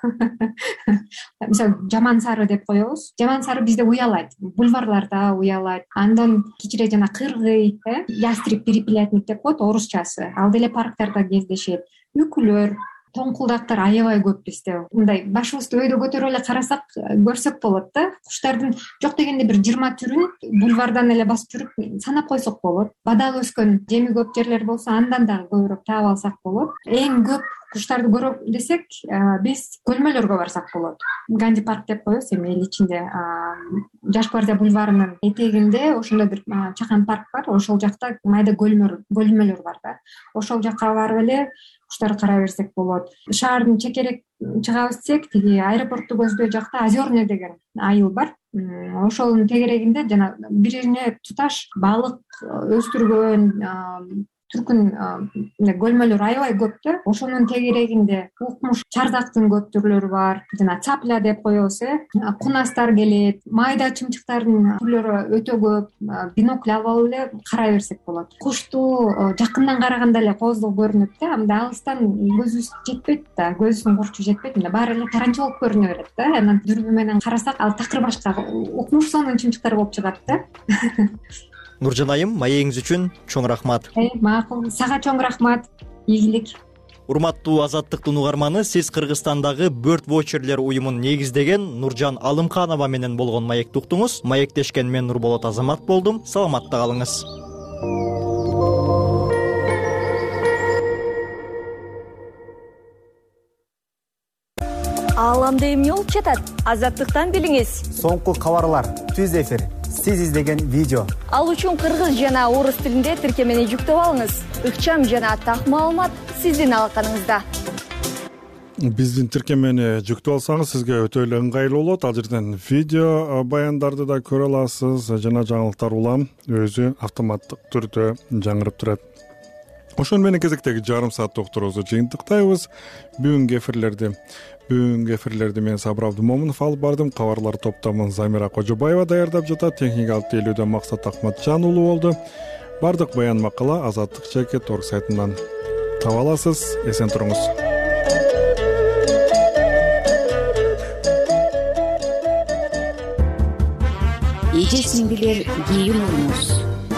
Мисалы, жаман сары деп коебуз. Жаман сары бизде уялайт, бульварларда уялайт. Андан кичире жана кыргый, э, ястреб перепелятник деп коет, орусчасы. Ал деле парктарда кездешет. Үкүлөр, тоңкулдактар аябай көп бизде. Мындай башыбызды өйдө көтөрүп эле карасак, көрсөк болот да. Куштардын жок дегенде бир жыйырма түрүн бульвардан эле басып жүрүп санап койсок болот. Бадал өскөн жеми көп жерлер болсо, андан дагы көбүрөөк таап алсак болот. Эң көп куштарды көрөм десек, биз көлмөлөргө барсак болот. Ганди парк деп коебуз, эми эл ичинде Жаш гвардия бульварынын этегинде ошондой бир чакан парк бар. Ошол жакта майда көлмөлөр бар да. Ошол жакка барып эле куштарды карай берсек болот. Шаардын чекерек чыгабыз десек, тиги аэропортту көздөй жакта Озерный деген айыл бар. Ошонун тегерегинде жана бирине туташ балык өстүргөн түркүн көлмөлөр аябай көп да. Ошонун тегерегинде укмуш чардактын көп түрлөрү бар. Жана цапля деп коебуз, э. Кунастар келет, майда чымчыктардын түрлөрү өтө көп. Бинокль алып алып эле карай берсек болот. Кушту жакындан караганда эле кооздугу көрүнөт да, анда алыстан көзүбүз жетпейт да, көзүбүздүн курчу жетпейт. Мында баары эле таранча болуп көрүнө берет да. Анан дүрбү менен карасак, ал такыр башка укмуш сонун чымчыктар болуп чыгат да. Нуржан айым, маегиңиз үчүн чоң рахмат. Макул, сага чоң рахмат. Ийгилик. урматтуу Азаттыктын угарманы, сиз Кыргызстандагы Bird Watchers уюмун негиздеген Нуржан Алымканова менен болгон маекти уктуңуз. Маектешкен мен Нурболот Азамат болдум. Саламатта калыңыз. Ааламда эмне болуп жатат? Азаттыктан билиңиз. Соңку кабарлар, түз эфир, сиз издеген видео. Ал үчүн кыргыз жана орус тилинде тиркемени жүктөп алыңыз. Ыкчам жана так маалымат сиздин алаканыңызда. Биздин тиркемени жүктөп алсаңыз сизге өтө эле ыңгайлуу болот. Ал жерден видео баяндарды да көрө аласыз, жана жаңылыктар улам өзү автоматтык түрдө жаңырып турат. Ошону менен кезектеги жарым саат докторубузду жыйынтыктайбыз. Бүгүнкү эфирлерди Бүгүнкү эфирлерди мен Сабыр Абдымомунов алып бардым. Кабарлар топтомун Замира Кожобаева даярдап жатат. Техникалык тейлөөдө Максат Акматжан уулу болду. Бардык баян макала Азаттык чекит орг сайтынан таба аласыз. Эсен туруңуз. Эже-сиңдилер кийим уюңуз.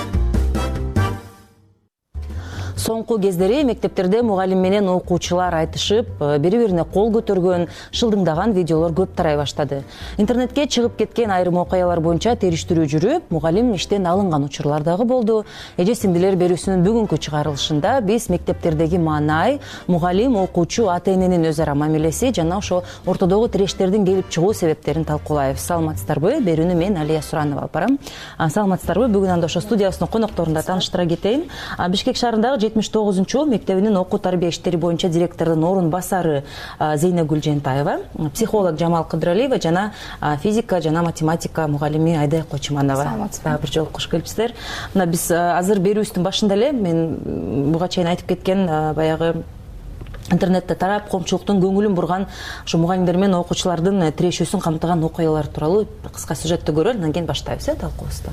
Соңку кездери мектептерде мугалим менен окуучулар айтышып, бири-бирине кол көтөргөн, шылдыңдаган видеолор көп тарай баштады. Интернетке чыгып кеткен айрым окуялар боюнча териштирүү жүрүп, мугалим иштен алынган учурлар дагы болду. Эже-сиңдилер берүүсүнүн бүгүнкү чыгарылышында биз мектептердеги маанай, мугалим, окуучу, ата-эненин өз ара мамилеси жана ошо ортодогу тирештердин келип чыгуу себептерин талкуулайбыз. Саламатсыздарбы? Берүүнү мен Алия Суранова алып барам. Саламатсыздарбы? Бүгүн анда ошо студиябыздын конокторунда тааныштыра кетейин. Бишкек шаарындагы жетимиш тогузунчу мектебинин окуу тарбия иштери боюнча директордун орун басары Зейнегүл Жентаева, психолог Жамал Кыдыралиева жана физика жана математика мугалими Айдай Кочуманова. Саламатсыздарбы? Бир жолу кош келипсиздер. Мына биз азыр берүүбүздүн башында эле мен буга чейин айтып кеткен баягы интернетте тарап коомчулуктун көңүлүн бурган ушу мугалимдер менен окуучулардын тирешүүсүн камтыган окуялар тууралуу кыска сюжеттү көрөлү, андан кийин баштайбыз э талкуубузду.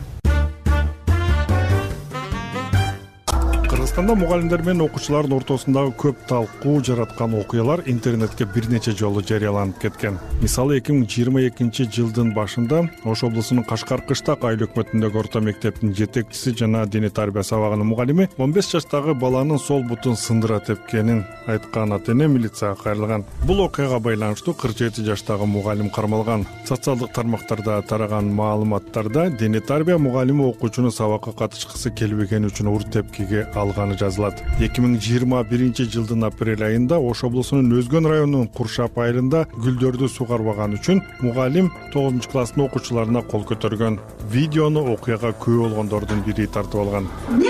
Кыргызстанда мугалимдер менен окуучулардын ортосундагы көп талкуу жараткан окуялар интернетке бир нече жолу жарыяланып кеткен. Мисалы эки миң жыйырма экинчи жылдын башында Ош облусунун Кашкар Кыштак айыл өкмөтүндөгү орто мектептин жетекчиси жана диний тарбия сабагынын мугалими он беш жаштагы баланын сол бутун сындыра тепкенин айткан ата-эне милицияга кайрылган. Бул окуяга байланыштуу кырк жети жаштагы мугалим кармалган. Социалдык тармактарда тараган маалыматтарда диний тарбия мугалими окуучуну сабакка катышкысы келбегени үчүн ур тепкиге алганы жазылат. эки миң жыйырма биринчи жылдын апрель айында Ош облусунун Өзгөн районунун Куршап айылында гүлдөрдү сугарбаган үчүн мугалим тогузунчу класстын окуучуларына кол көтөргөн. Видеону окуяга күбө болгондордун бири тартып алган.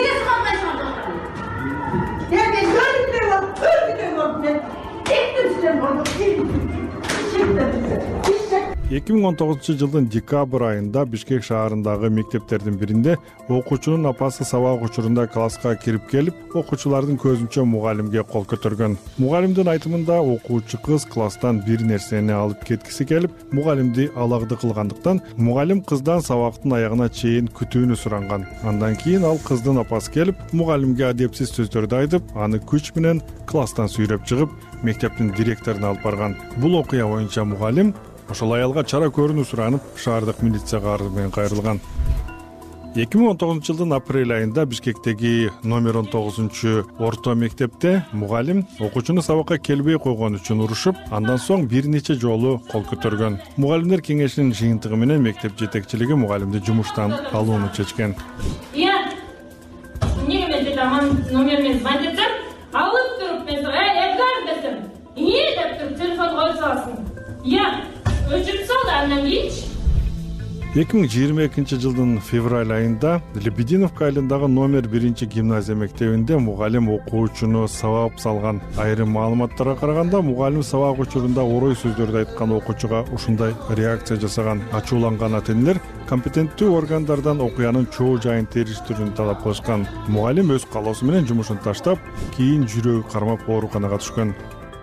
эки миң он тогузунчу жылдын декабрь айында Бишкек шаарындагы мектептердин биринде окуучунун апасы сабак учурунда класска кирип келип, окуучулардын көзүнчө мугалимге кол көтөргөн. Мугалимдин айтымында окуучу кыз класстан бир нерсени алып кеткиси келип, мугалимди алагды кылгандыктан мугалим кыздан сабактын аягына чейин күтүүнү суранган. Андан кийин ал кыздын апасы келип, мугалимге адепсиз сөздөрдү айтып, аны күч менен класстан сүйрөп чыгып, мектептин директоруна алып барган. Бул окуя боюнча мугалим ошол аялга чара көрүүнү суранып, шаардык милицияга арыз менен кайрылган. эки миң он тогузунчу жылдын апрель айында Бишкектеги номер он тогузунчу орто мектепте мугалим окуучуну сабакка келбей койгон үчүн урушуп, андан соң бир нече жолу кол көтөргөн. Мугалимдер кеңешинин жыйынтыгы менен мектеп жетекчилиги мугалимди жумуштан алууну чечкен. Я эмнеге мен жетаман номермен звонить этсем, алып туруп мен эй Эдгар десем, эмне деп туруп телефон коюп саласың. Я өчүрүп салды, андан кийинчи эки миң жыйырма экинчи жылдын февраль айында Лебединовка айылындагы номер биринчи гимназия мектебинде мугалим окуучуну сабап салган. Айрым маалыматтарга караганда, мугалим сабак учурунда орой сөздөрдү айткан окуучуга ушундай реакция жасаган. Ачууланган ата-энелер компетенттүү органдардан окуянын чоо жайын териштирүүнү талап кылышкан. Мугалим өз каалоосу менен жумушун таштап, кийин жүрөгү кармап ооруканага түшкөн.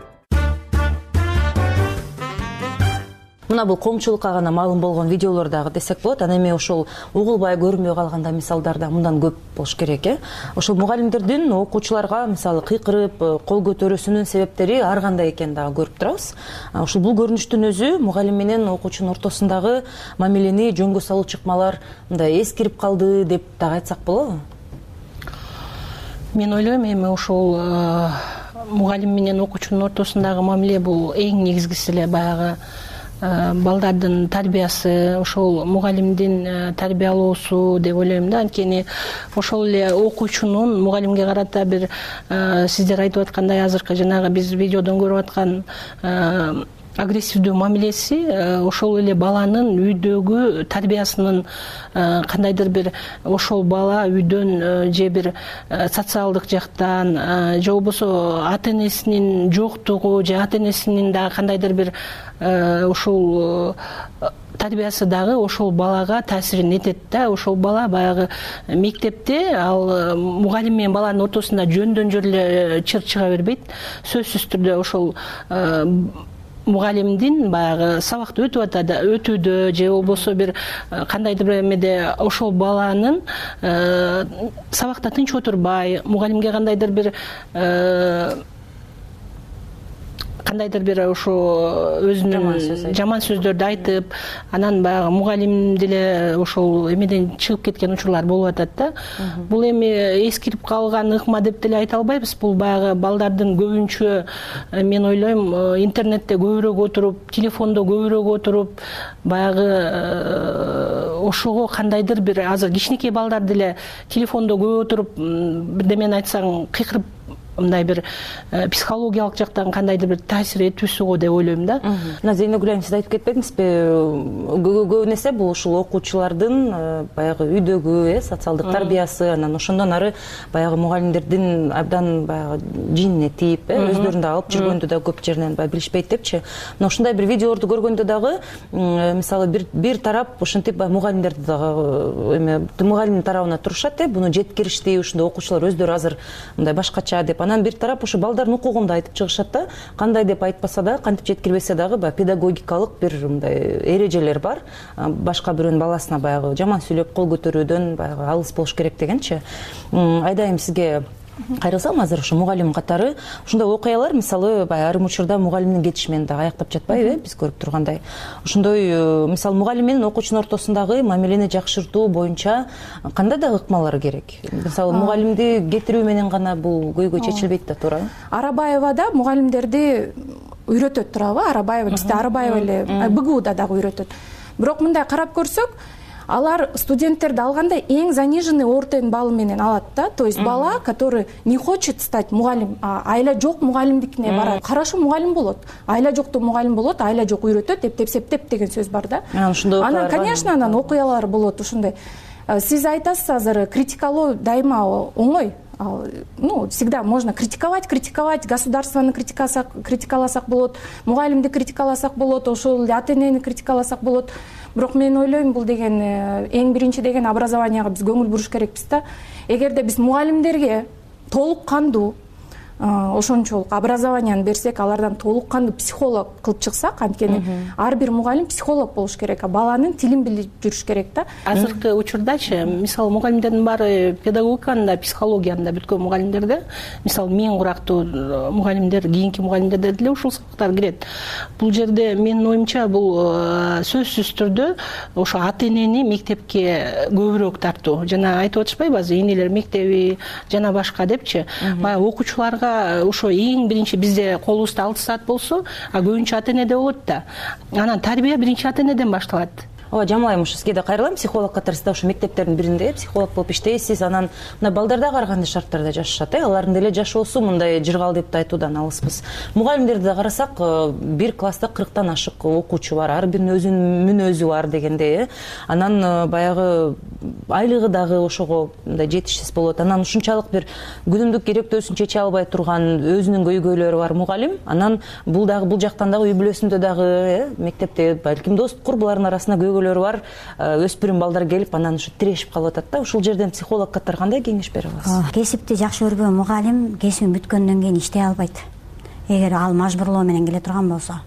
Мына бул коомчулукка гана маалым болгон видеолор дагы десек болот. Ана эми ошол угулбай көрүнбөй калганда мисалдарда мындан көп болуш керек э. Ошол мугалимдердин окуучуларга мисалы кыйкырып, кол көтөрүүсүнүн себептери ар кандай экенин дагы көрүп турабыз. Ошол бул көрүнүштүн өзү мугалим менен окуучунун ортосундагы мамилени жөнгө салуу чыкмалар мындай эскирип калды деп дагы айтсак болобу? Мен ойлойм, эми ошол мугалим менен окуучунун ортосундагы мамиле бул эң негизгиси эле баягы балдардын тарбиясы, ошол мугалимдин тарбиялоосу деп ойлойм да. Анткени ошол эле окуучунун мугалимге карата бир сиздер айтып аткандай азыркы жанагы биз видеодон көрүп аткан агрессивдүү мамилеси ошол эле баланын үйдөгү тарбиясынын кандайдыр бир ошол бала үйдөн же бир социалдык жактан же болбосо ата энесинин жоктугу же ата энесинин дагы кандайдыр бир ошол тарбиясы дагы ошол балага таасирин этет да. Ошол бала баягы мектепте ал мугалим менен баланын ортосунда жөндөн жөн эле чыр чыга бербейт. Сөзсүз түрдө ошол мугалимдин баягы сабакты өтүп атат өтүүдө же болбосо бир кандайдыр бир эмеде ошол баланын сабакта тынч отурбай, мугалимге кандайдыр бир кандайдыр бир ошо өзүнүн жаман сөздөрдү айтып, анан баягы мугалим деле ошол эмеден чыгып кеткен учурлар болуп атат да. Бул эми эскирип калган ыкма деп деле айта албайбыз. Бул баягы балдардын көбүнчө, мен ойлойм, интернетте көбүрөөк отуруп, телефондо көбүрөөк отуруп, баягы ошого кандайдыр бир азыр кичинекей балдар деле телефондо көп отуруп, бирдемени айтсаң кыйкырып, мындай бир психологиялык жактан кандайдыр бир таасир этүүсү го деп ойлойм да. Мына Зейнеп Гүлайым, сиз айтып кетпедиңизби, көбүн эсе бул ушул окуучулардын баягы үйдөгү э социалдык тарбиясы, анан ошондон ары баягы мугалимдердин абдан баягы жинине тиип, э өздөрүн да алып жүргөндү да көп жеринен баягы билишпейт депчи. Мына ушундай бир видеолорду көргөндө дагы мисалы бир бир тарап ошентип баягы мугалимдерди дагы эме мугалимдин тарабына турушат, э буну жеткиришти, ушундай окуучулар өздөрү азыр мындай башкача деп. Анан бир тарап ошо балдардын укугун да айтып чыгышат да. Кандай деп айтпаса да, кантип жеткирбесе дагы баягы педагогикалык бир мындай эрежелер бар. Башка бирөөнүн баласына баягы жаман сүйлөп кол көтөрүүдөн баягы алыс болуш керек дегенчи. Айдайым, сизге кайрылсам, азыр ошо мугалим катары ушундай окуялар мисалы баягы айрым учурда мугалимдин кетиши менен дагы аяктап жатпайбы, биз көрүп тургандай. Ошондой мисалы мугалим менен окуучунун ортосундагы мамилени жакшыртуу боюнча кандай да ыкмалар керек? Мисалы мугалимди кетирүү менен гана бул көйгөй чечилбейт да, туурабы? Арабаевада мугалимдерди үйрөтөт, туурабы? Арабаева, бизде Арабаева эле БГУда дагы үйрөтөт. Бирок мындай карап көрсөк, алар студенттерди алганда эң заниженный орден балл менен алат да. То есть бала, который не хочет стать мугалим, а айла жок мугалимдикине барат. Хорошо мугалим болот. Айла жокто мугалим болот, айла жок үйрөтөт, эптеп септеп деген сөз бар да. Анан, конечно, анан окуялар болот ушундай. Сиз айтасыз азыр, критикалоо дайыма оңой. Ну, всегда можно критиковать, критиковать, государствоны критикаласак болот, мугалимди критикаласак болот, ошол ата энени критикаласак болот. Бирок мен ойлойм, бул деген эң биринчи деген образованияга биз көңүл буруш керекпиз да. Эгерде биз мугалимдерге толук кандуу ошончолук образованияны берсек, алардан толук кандуу психолог кылып чыксак, анткени ар бир мугалим психолог болуш керек, а баланын тилин билип жүрүш керек да. Азыркы учурдачы, мисалы мугалимдердин баары педагогиканы да, психологияны да бүткөн мугалимдер да. Мисалы мен курактуу мугалимдер, кийинки мугалимдер деле ушул сабактар кирет. Бул жерде менин оюмча бул сөзсүз түрдө ошо ата энени мектепке көбүрөөк тартуу. Жана айтып атышпайбы, азыр энелер мектеби жана башка депчи. Баягы окуучуларга ошо эң биринчи бизде колубузда алты саат болсо, а көбүнчө ата энеде болот да. Анан тарбия биринчи ата энеден башталат. Ооба, Жамалайым, ушу сизге да кайрылам. Психолог катары сиз ошо мектептердин биринде психолог болуп иштейсиз. Анан мына балдарда ар кандай шарттарда жашашат, э? Алардын деле жашоосу мындай жыргал деп да айтуудан алыспыз. Мугалимдерди да карасак, бир класста кырктан ашык окуучу бар, ар биринин өзүнүн мүнөзү бар дегендей, э? Анан баягы айлыгы дагы ошого мындай жетишсиз болот. Анан ушунчалык бир күнүмдүк керектөөсүн чече албай турган өзүнүн көйгөйлөрү бар мугалим. Анан бул дагы бул жактан дагы үй бүлөсүндө дагы, э, мектепте балким дос курбулардын арасында көйгөйлөр бар, өспүрүм балдар келип анан ушу тирешип калып атат да. Ушул жерден психолог катары кандай кеңеш бере аласыз? Кесипти жакшы көрбөгөн мугалим кесибин бүткөндөн кийин иштей албайт. Эгер ал мажбурлоо менен келе турган болсо.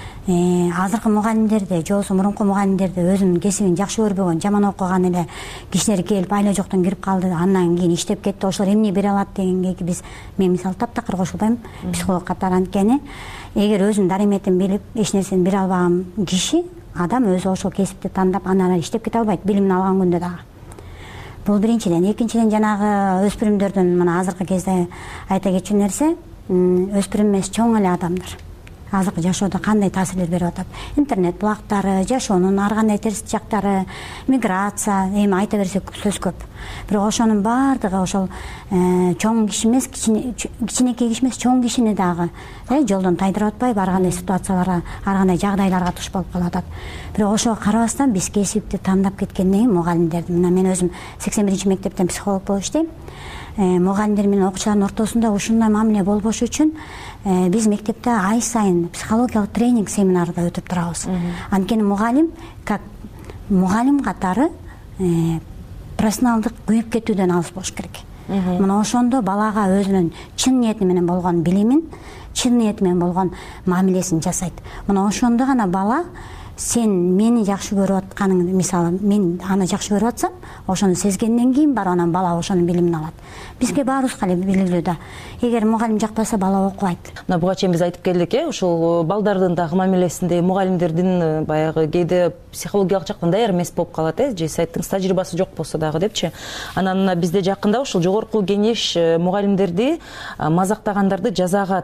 Азыркы мугалимдерде, же болбосо мурунку мугалимдерде өзүнүн кесибин жакшы көрбөгөн, жаман окуган эле кишилер келип айла жоктон кирип калды, андан кийин иштеп кетти, ошолор эмне бере алат дегенге биз мен мисалы таптакыр кошулбайм психолог катары. Анткени эгер өзүнүн дарыметин билип эч нерсени бере албаган киши, адам өзү ошол кесипти тандап анан иштеп кете албайт, билимин алган күндө дагы. Бул биринчиден. Экинчиден, жанагы өспүрүмдөрдүн мына азыркы кезде айта кетчү нерсе, өспүрүм эмес чоң эле адамдар азыркы жашоодо кандай таасирлер берип атат? Интернет булактары, жашоонун ар кандай терс жактары, миграция, эми айта берсек сөз көп. Бирок ошонун баардыгы ошол чоң киши эмес, кичинекей киши эмес, чоң кишини дагы жолдон тайдырып атпайбы? Ар кандай ситуацияларга, ар кандай жагдайларга туш болуп калып атат. Бирок ошого карабастан биз кесипти тандап кеткенден кийин мугалимдерди, мына мен өзүм сексен биринчи мектептен психолог болуп иштейм. Мугалимдер менен окуучулардын ортосунда ушундай мамиле болбош үчүн биз мектепте ай сайын психологиялык тренинг семинарда өтүп турабыз. Анткени мугалим как мугалим катары профессионалдык күйүп кетүүдөн алыс болуш керек. Мына ошондо балага өзүнүн чын ниети менен болгон билимин, чын ниети менен болгон мамилесин жасайт. Мына ошондо гана бала сен мени жакшы көрүп атканың, мисалы мен аны жакшы көрүп атсам, ошону сезгенден кийин барып анан бала ошонун билимин алат. Бизге баарыбызга эле билгилүү да. Эгер мугалим жакпаса, бала окубайт. Мына буга чейин биз айтып келдик, э, ушул балдардын дагы мамилесинде мугалимдердин баягы кээде психологиялык жактан даяр эмес болуп калат, э, же сайттын тажрыйбасы жок болсо дагы депчи. Анан мына бизде жакында ушул жогорку кеңеш мугалимдерди мазактагандарды жазага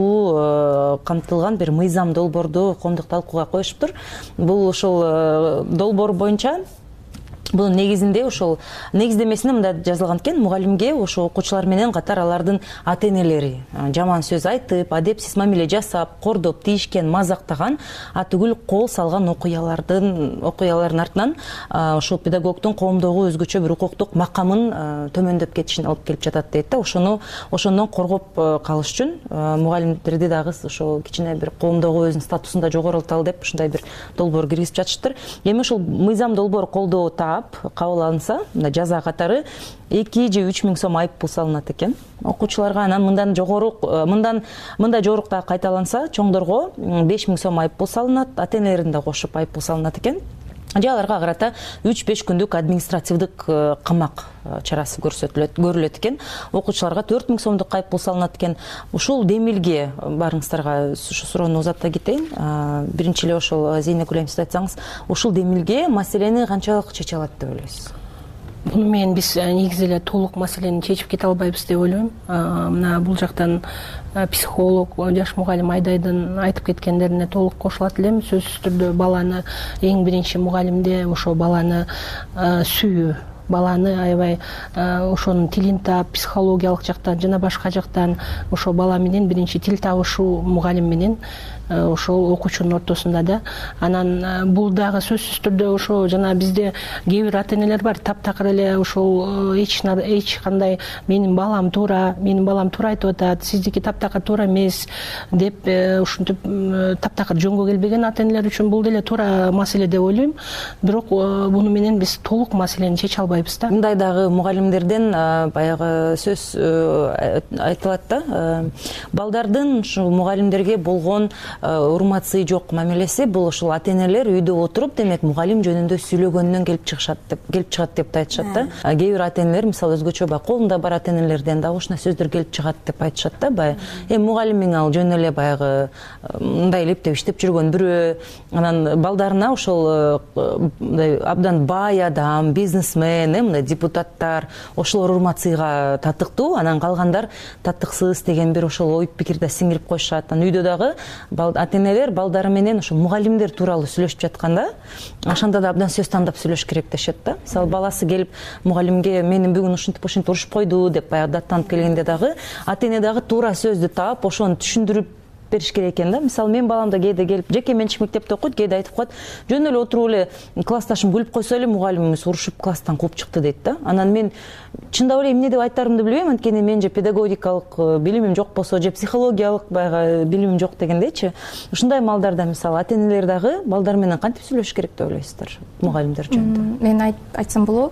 тартуу камтылган бир мыйзам долбоорду коомдук талкууга коюшуптур. Бул ошол долбоор боюнча бунун негизинде ошол негиздемесинде мындай жазылган экен: мугалимге ошо окуучулар менен катар алардын ата энелери жаман сөз айтып, адепсиз мамиле жасап, кордоп, тийишкен, мазактаган, атүгүл кол салган окуялардын окуялардын артынан ошол педагогдун коомдогу өзгөчө бир укуктук макамын төмөндөп кетишине алып келип жатат дейт да. Ошону ошондон коргоп калыш үчүн мугалимдерди дагы ошол кичине бир коомдогу өзүнүн статусун да жогорулталы деп ушундай бир долбоор киргизип жатыштыр. Эми ушул мыйзам долбоор колдоо таап кабыл алынса, мына жаза катары эки же үч миң сом айып пул салынат экен окуучуларга. Анан мындан жогору мындан мындай жогору дагы кайталанса, чоңдорго беш миң сом айып пул салынат, ата энелерин да кошуп айып пул салынат экен. Же аларга карата үч беш күндүк административдик камак чарасы көрсөтүлөт, көрүлөт экен. Окуучуларга төрт миң сомдук айып пул салынат экен. Ушул демилге баарыңыздарга ушу суроону узатта кетейин. Биринчи эле ошол Зейне Гулем, сиз айтсаңыз, ушул демилге маселени канчалык чече алат деп ойлойсуз? Буну менен биз негизи эле толук маселени чечип кете албайбыз деп ойлойм. Мына бул жактан психолог, жаш мугалим Айдайдын айтып кеткендерине толук кошулат элем. Сөзсүз түрдө баланы эң биринчи мугалимде ошо баланы сүйүү, баланы аябай ошонун тилин таап, психологиялык жактан жана башка жактан ошо бала менен биринчи тил табышуу мугалим менен ошол окуучунун ортосунда да. Анан бул дагы сөзсүз түрдө ошо жана бизде кээ бир ата энелер бар, таптакыр эле ошол эч эч кандай менин балам туура, менин балам туура айтып атат, сиздики таптакыр туура эмес деп ушинтип таптакыр жөнгө келбеген ата энелер үчүн бул деле туура маселе деп ойлойм. Бирок буну менен биз толук маселени чече албайбыз да. Мындай дагы мугалимдерден баягы сөз айтылат да. Балдардын ушул мугалимдерге болгон урматсый жок мамилеси, бул ошол ата энелер үйдө отуруп, демек мугалим жөнүндө сүйлөгөндөн келип чыгышат деп, келип чыгат деп айтышат да. Кээ бир ата энелер мисалы өзгөчө баягы колунда бар ата энелерден дагы ушундай сөздөр келип чыгат деп айтышат да. Баягы эми мугалимиң ал жөн эле баягы мындай элептеп иштеп жүргөн бирөө, анан балдарына ошол мындай абдан бай адам, бизнесмен, мындай депутаттар ошолор урматсыйга татыктуу, анан калгандар татыксыз деген бир ошол ой пикир да сиңирип коюшат. Анан үйдө дагы ата энелер балдары менен ошо мугалимдер тууралуу сүйлөшүп жатканда, ошондо да абдан сөз тандап сүйлөш керек дешет да. Мисалы баласы келип мугалимге менин бүгүн ушинтип ушинтип урушуп койду деп баягы даттанып келгенде дагы ата эне дагы туура сөздү таап ошону түшүндүрүп бериш керек экен да. Мисалы мен балам да кээде келип жеке менчик мектепте окуйт, кээде айтып коет, жөн эле отуруп эле классташым күлүп койсо эле мугалимибиз урушуп класстан кууп чыкты дейт да. Анан мен чындап эле эмне деп айтарымды билбейм, анткени мен же педагогикалык билимим жок болсо, же психологиялык баягы билимим жок дегендейчи. Ушундай маалдарда мисалы ата энелер дагы балдар менен кантип сүйлөшүш керек деп ойлойсуздар мугалимдер жөнүндө? Мен айтсам болобу?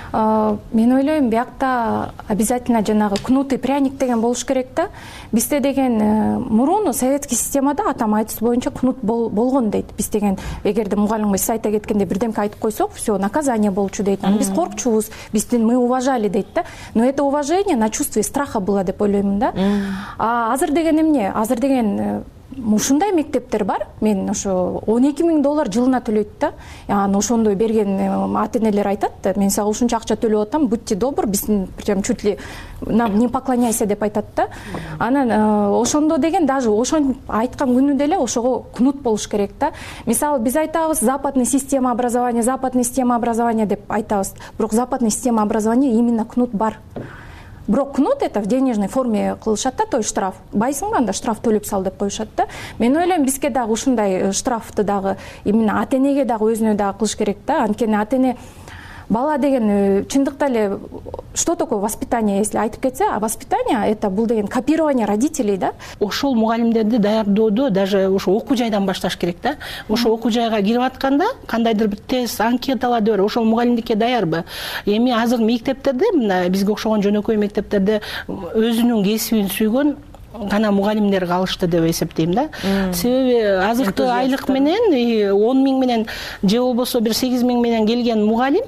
Мен ойлойм, биякта обязательно жанагы кнут и пряник деген болуш керек да. Бизде деген мурун советский системада атам айтысы боюнча кнут болгон дейт. Биз деген эгерде мугалимге сиз айта кеткенде бирдемке айтып койсок, все, наказание болчу дейт. Биз коркчубуз, биздин мы уважали дейт да. Но это уважение на чувстве страха было деп ойлоймун да. А азыр деген эмне? Азыр деген ушундай мектептер бар. Мен ошо он эки миң доллар жылына төлөйт да. Анан ошондой берген ата энелер айтат да, мен сага ушунча акча төлөп атам, будьте добр, биздин прям чуть ли нам не поклоняйся деп айтат да. Анан ошондо деген даже ошон айткан күнү эле ошого кнут болуш керек да. Мисалы биз айтабыз западный система образования, западный система образования деп айтабыз. Бирок западный система образования именно кнут бар. Бирок кнут это в денежной форме кылышат да, той штраф. Байсыңбы, анда штраф төлөп сал деп коюшат да. Мен ойлойм, бизге дагы ушундай штрафты дагы именно ата энеге дагы өзүнө дагы кылыш керек да. Анткени ата эне бала деген чындыкта эле что такое воспитание, если айтып кетсе, а воспитание это бул деген копирование родителей да. Ошол мугалимдерди даярдоодо даже ошо окуу жайдан башташ керек да. Ошо окуу жайга кирип атканда кандайдыр бир тест, анкеталарды берип, ошол мугалимдикке даярбы? Эми азыр мектептерде, мына бизге окшогон жөнөкөй мектептерде өзүнүн кесибин сүйгөн гана мугалимдер калышты деп эсептейм да. Себеби азыркы айлык менен он миң менен же болбосо бир сегиз миң менен келген мугалим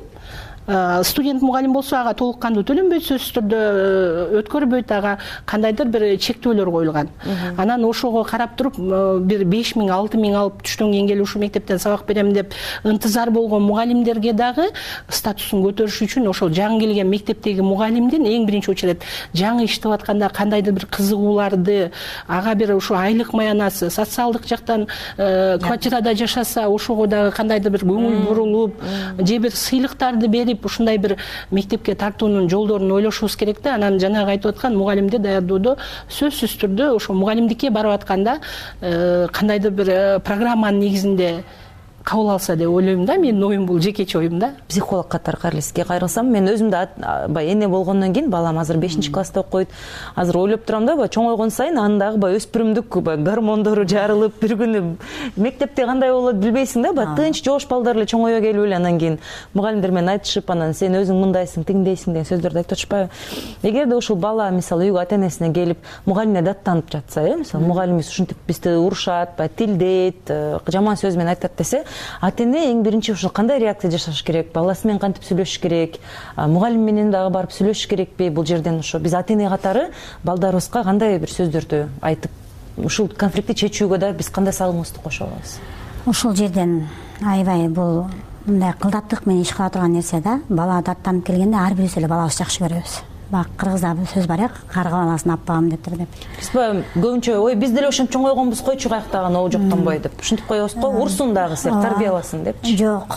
студент мугалим болсо ага толук кандуу төлөнбөйт, сөзсүз түрдө өткөрбөйт, ага кандайдыр бир чектөөлөр коюлган. Анан ошого карап туруп бир беш миң алты миң алып түштөн кийин келип ушул мектептен сабак берем деп ынтызар болгон мугалимдерге дагы статусун көтөрүш үчүн ошол жаңы келген мектептеги мугалимдин эң биринчи очередь жаңы иштеп атканда кандайдыр бир кызыгууларды, ага бир ушу айлык маянасы, социалдык жактан квартирада жашаса ошого дагы кандайдыр бир көңүл бурулуп, же бир сыйлыктарды берип ушундай бир мектепке тартуунун жолдорун ойлошубуз керек да. Анан жанагы айтып аткан мугалимди даярдоодо сөзсүз түрдө ошо мугалимдикке барып атканда кандайдыр бир программанын негизинде кабыл алса деп ойлойм да. Менин оюм бул, жекече оюм да. Психолог катары кайрылсызге кайрылсам, мен өзүм да баягы эне болгондон кийин, балам азыр бешинчи класста окуйт. Азыр ойлоп турам да, баягы чоңойгон сайын анын дагы баягы өспүрүмдүк баягы гормондору жарылып, бир күнү мектепте кандай болот билбейсиң да, баягы тынч жоош балдар эле чоңое келип эле анан кийин мугалимдер менен айтышып, анан сен өзүң мындайсың, тиңдейсиң деген сөздөрдү айтып атышпайбы? Эгерде ушул бала мисалы үйгө ата энесине келип мугалимине даттанып жатса, э, мисалы мугалимибиз ушинтип бизди урушат, баягы тилдейт, жаман сөз менен айтат десе, ата эне эң биринчи ушул кандай реакция жасаш керек, баласы менен кантип сүйлөшүш керек, мугалим менен дагы барып сүйлөшүш керекпи? Бул жерден ошо биз ата эне катары балдарыбызга кандай бир сөздөрдү айтып, ушул конфликтти чечүүгө да биз кандай салымыбызды кошо алабыз? Ушул жерден аябай бул мындай кылдаттык менен иш кыла турган нерсе да. Бала даттанып келгенде ар бирибиз эле балабызды жакшы көрөбүз. Бак кыргызда бир сөз бар э, карга баласын аппагым дептир деп. Биз баягы көбүнчө ой биз деле ошентип чоңойгонбуз, койчу каяктаган ол жоктонбой деп ушинтип коебуз го, урсун дагы сер тарбияласын депчи. Жок,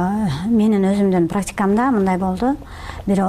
менин өзүмдүн практикамда мындай болду. Бир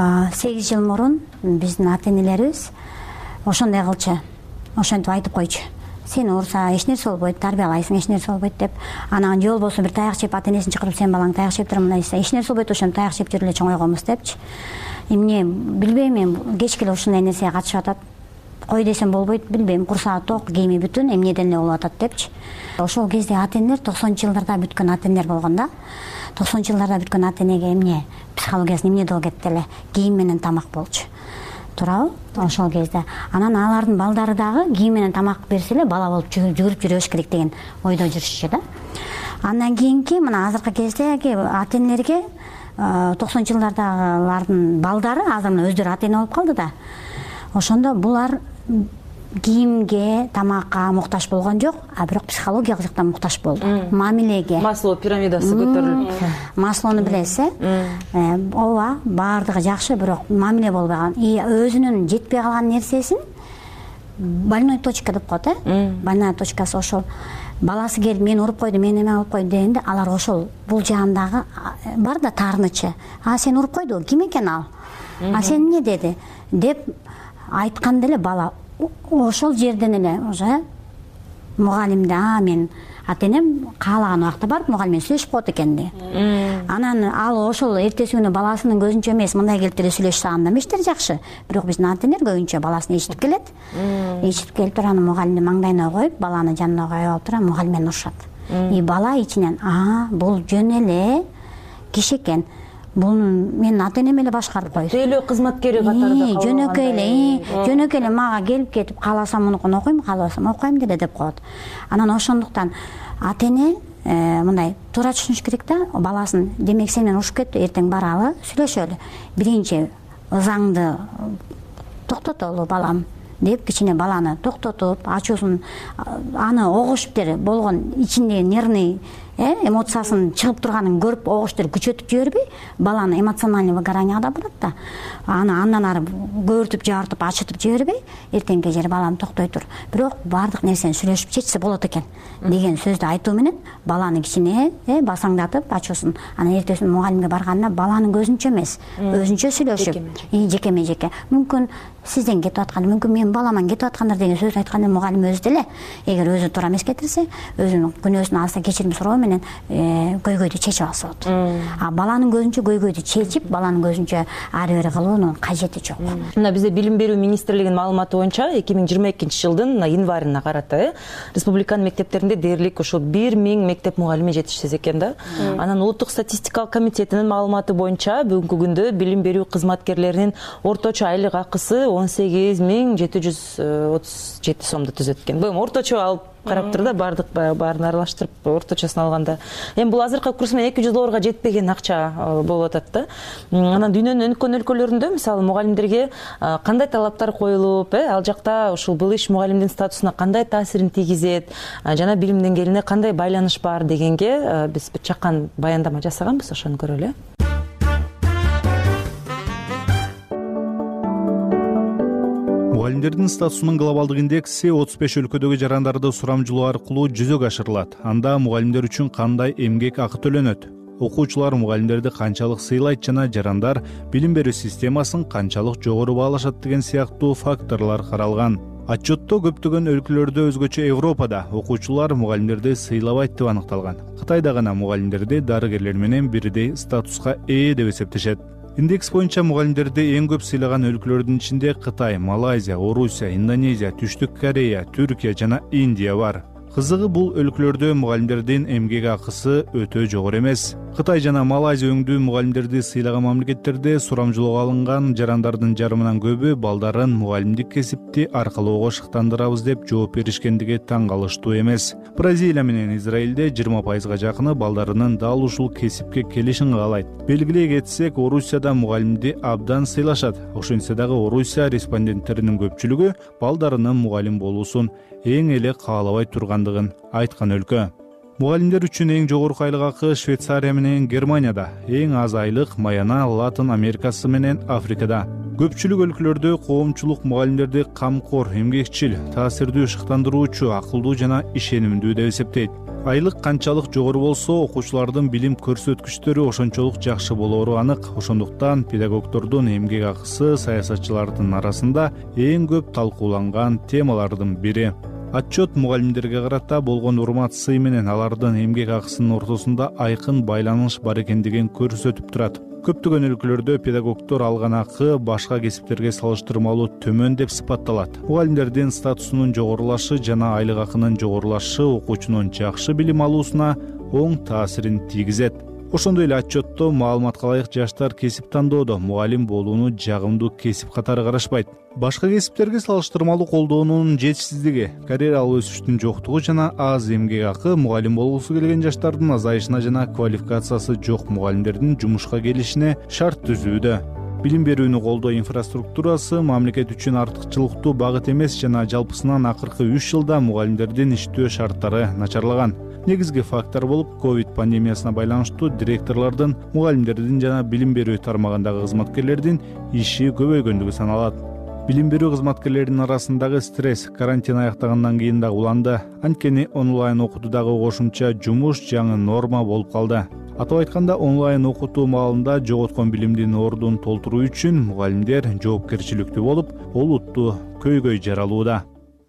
сегиз жыл мурун биздин ата энелерибиз ошондой кылчу, ошентип айтып койчу. Сени урса эч нерсе болбойт, тарбиялайсың, эч нерсе болбойт деп. Анан же болбосо бир таяк жеп ата энесин чакырып, сен балаң таяк жеп тур мындай десе, эч нерсе болбойт, ошентип таяк жеп жүрүп эле чоңойгонбуз депчи. Эмне билбейм, мен кечке эле ушундай нерсеге катышып атат. Кой десем болбойт, билбейм, курсагы ток, кийими бүтүн, эмнеден эле болуп атат депчи. Ошол кезде ата энелер токсонунчу жылдарда бүткөн ата энелер болгон да. токсонунчу жылдарда бүткөн ата энеге эмне психологиясы эмне доо кетти эле, кийим менен тамак болчу. Туурабы? Ошол кезде. Анан алардын балдары дагы кийим менен тамак берсе эле бала болуп жүгүрүп жүрүш керек деген ойдо жүрүшчү да. Андан кийинки мына азыркы кездеги ата энелерге токсонунчу жылдардагылардын балдары азыр мына өздөрү ата эне болуп калды да. Ошондо булар кийимге, тамакка муктаж болгон жок, а бирок психологиялык жактан муктаж болду. Мамилеге. Маслоу пирамидасы көтөрүлүп. Маслоуну билесиз, э? Ооба, баардыгы жакшы, бирок мамиле болбогон. И өзүнүн жетпей калган нерсесин больной точка деп коет, э? Больная точкасы ошол. Баласы келип мени уруп койду, мени эме кылып койду дегенде, алар ошол бул жагындагы бар да таарынычы. А сен уруп койду, ким экен ал? А сен эмне деди? Деп айтканда эле бала ошол жерден эле уже мугалимде, а мен ата энем каалаган убакта барып мугалим менен сүйлөшүп коет экен ди. Анан ал ошол эртеси күнү баласынын көзүнчө эмес, мындай келип деле сүйлөшсө анда эмештер жакшы. Бирок биздин ата энелер көбүнчө баласын ичитип келет. Ичитип келип туруп анан мугалимди маңдайына коюп, баланы жанына коюп алып туруп мугалим менен урушат. И бала ичинен, а бул жөн эле киши экен. Бул менин ата энем эле башкарып койду. Тейлөө кызматкери катарында калган. Жөнөкөй эле, жөнөкөй эле мага келип кетип, кааласам мунукун окуйм, кааласам окуйм деле деп коет. Анан ошондуктан ата эне мындай туура түшүнүш керек да, баласын, демек сен менен урушуп кетти, эртең баралы, сүйлөшөлү. Биринчи ызаңды токтотолу балам. деп кичине баланы токтотуп ачуусун аны огуштер болгон ичиндеги нервный эмоциясын чыгып турганын көрүп огуштер күчөтүп жибербей баланы эмоциональный выгорание да болот да аны андан ары көбүртүп жабыртып ачытып жибербей эртеңки жери балам токтой тур бирок баардык нерсени сүйлөшүп чечсе болот экен деген сөздү айтуу менен баланы кичине басаңдатып ачуусун анан эртесин мугалимге барганда баланын көзүнчө эмес өзүнчө сүйлөшүп жекеме жеке мүмкүн сизден кетип аткан мүмкүн менин баламан кетип аткандыр деген сөз айтканда мугалим өзү деле эгер өзү туура эмес кетирсе өзүнүн күнөөсүн алса кечирим суроо менен көйгөйдү чечип алса болот а баланын көзүнчө көйгөйдү чечип баланын көзүнчө ары бери кылуунун кажети жок. Мына бизде билим берүү министрлигинин маалыматы боюнча эки миң жыйырма экинчи жылдын январына карата республиканын мектептеринде дээрлик ошол бир миң мектеп мугалими жетишсиз экен да. Анан улуттук статистикалык комитетинин маалыматы боюнча бүгүнкү күндө билим берүү кызматкерлеринин орточо айлык акысы он сегиз миң жети жүз отуз жети сомду түзөт экен. Бул орточо алып карап тур да баардык баарын аралаштырып орточосун алганда эми бул азыркы курс менен эки жүз долларга жетпеген акча болуп атат да. Анан дүйнөнүн өнүккөн өлкөлөрүндө мисалы мугалимдерге кандай талаптар коюлуп, ал жакта ушул бул иш мугалимдин статусуна кандай таасирин тийгизет, жана билим деңгээлине кандай байланыш бар дегенге биз бир чакан баяндама жасаганбыз, ошону көрөлү. Мугалимдердин статусунун глобалдык индекси отуз беш өлкөдөгү жарандарды сурамжылоо аркылуу жүзөгө ашырылат. Анда мугалимдер үчүн кандай эмгек акы төлөнөт? Окуучулар мугалимдерди канчалык сыйлайт жана жарандар билим берүү системасын канчалык жогору баалашат деген сыяктуу факторлор каралган. Отчетто көптөгөн өлкөлөрдө, өзгөчө Европада окуучулар мугалимдерди сыйлабайт деп аныкталган. Кытайда гана мугалимдерди дарыгерлер менен бирдей статуска ээ деп эсептешет. Индекс боюнча мугалимдерди эң көп сыйлаган өлкөлөрдүн ичинде Кытай, Малайзия, Орусия, Индонезия, Түштүк Корея, Түркия жана Индия бар. Кызыгы бул өлкөлөрдө мугалимдердин эмгек акысы өтө жогору эмес. Кытай жана Малайзия өңдүү мугалимдерди сыйлаган мамлекеттерде сурамжылоого алынган жарандардын жарымынан көбү балдарын мугалимдик кесипти аркалоого шыктандырабыз деп жооп беришкендиги таң калыштуу эмес. Бразилия менен Израилде жыйырма пайызга жакыны балдарынын дал ушул кесипке келишин каалайт. Белгилей кетсек, Орусияда мугалимди абдан сыйлашат. Ошентсе дагы Орусия респонденттеринин көпчүлүгү балдарынын мугалим болуусун эң эле каалабай тургандыгын айткан өлкө. Мугалимдер үчүн эң жогорку айлык акы Швейцария менен Германияда, эң аз айлык Майана, Латын Америкасы менен Африкада. Көпчүлүк өлкөлөрдө коомчулук мугалимдерди камкор, эмгекчил, таасирдүү, шыктандыруучу, акылдуу жана ишенимдүү деп эсептейт. Айлык канчалык жогору болсо, окуучулардын билим көрсөткүчтөрү ошончолук жакшы болоору анык. Ошондуктан педагогдордун эмгек акысы саясатчылардын арасында эң көп талкууланган темалардын бири. Отчет мугалимдерге карата болгон урмат сый менен алардын эмгек акысынын ортосунда айкын байланыш бар экендигин көрсөтүп турат. Көптөгөн өлкөлөрдө педагогдор алган акы башка кесиптерге салыштырмалуу төмөн деп сыпатталат. Мугалимдердин статусунун жогорулашы жана айлык акынын жогорулашы окуучунун жакшы билим алуусуна оң таасирин тийгизет. Ошондой эле отчетто маалыматка ылайык жаштар кесип тандоодо мугалим болууну жагымдуу кесип катары карашпайт. Башка кесиптерге салыштырмалуу колдоонун жетишсиздиги, карьералык өсүштүн жоктугу жана аз эмгек акы мугалим болгусу келген жаштардын азайышына жана квалификациясы жок мугалимдердин жумушка келишине шарт түзүүдө. Билим берүүнү колдоо инфраструктурасы мамлекет үчүн артыкчылыктуу багыт эмес жана жалпысынан акыркы үч жылда мугалимдердин иштөө шарттары начарлаган. Негизги фактор болуп ковид пандемиясына байланыштуу директорлордун, мугалимдердин жана билим берүү тармагындагы кызматкерлердин иши көбөйгөндүгү саналат. Билим берүү кызматкерлеринин арасындагы стресс карантин аяктагандан кийин дагы уланды. Анткени онлайн окутуудагы кошумча жумуш жаңы норма болуп калды. Атап айтканда, онлайн окутуу маалында жоготкон билимдин ордун толтуруу үчүн мугалимдер жоопкерчиликтүү болуп, олуттуу көйгөй жаралууда.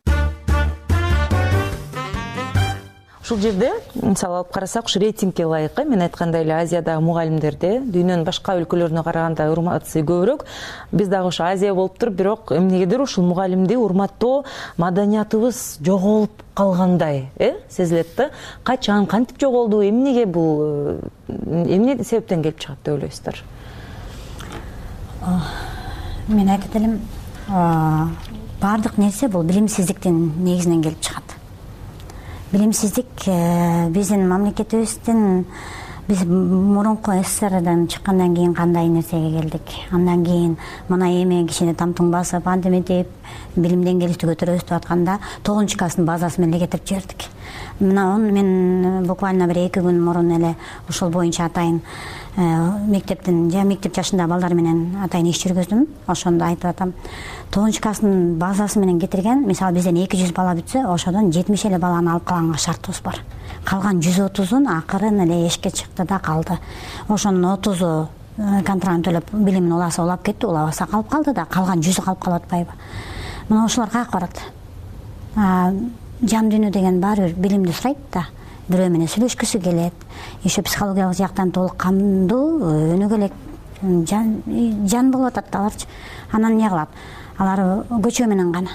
Ушул жерде мисалы алып карасак, ушу рейтингге ылайык, мен айткандай эле Азиядагы мугалимдерде дүйнөнүн башка өлкөлөрүнө караганда урматы көбүрөөк. Биз дагы ушу Азия болуп туруп, бирок эмнегедир ушул мугалимди урматтоо маданиятыбыз жоголуп калгандай, э, сезилет да. Качан, кантип жоголду, эмнеге бул, эмне себептен келип чыгат деп ойлойсуздар? Мен айтат элем, баардык нерсе бул билимсиздиктин негизинен келип чыгат. Билимсиздик биздин мамлекетибиздин биз мурунку СССРдан чыккандан кийин кандай нерсеге келдик, андан кийин мына эми кичине тамтың басып антиметип билим деңгээлибизди көтөрөбүз деп атканда тогузунчу класстын базасы менен эле кетирип жибердик. Мына он мен буквально бир эки күн мурун эле ушул боюнча атайын мектептин жа мектеп жашындагы балдар менен атайын иш жүргүздүм. Ошондо айтып атам, тогузунчу класстын базасы менен кетирген, мисалы бизден эки жүз бала бүтсө, ошодон жетимиш эле баланы алып калганга шартыбыз бар. Калган жүз отузун акырын эле эшикке чыкты да калды. Ошонун отузу контрактын төлөп билимин уласа улап кетти, улабаса калып калды да, калган жүзү калып калып атпайбы? Мына ошолор каяка барат? Жан дүйнө деген баары бир билимди сурайт да, бирөө менен сүйлөшкүсү келет. Еще психологиялык жактан толук камдуу, өнүгө элек жан жан болуп атат аларчы. Анан эмне кылат? Алар көчө менен гана.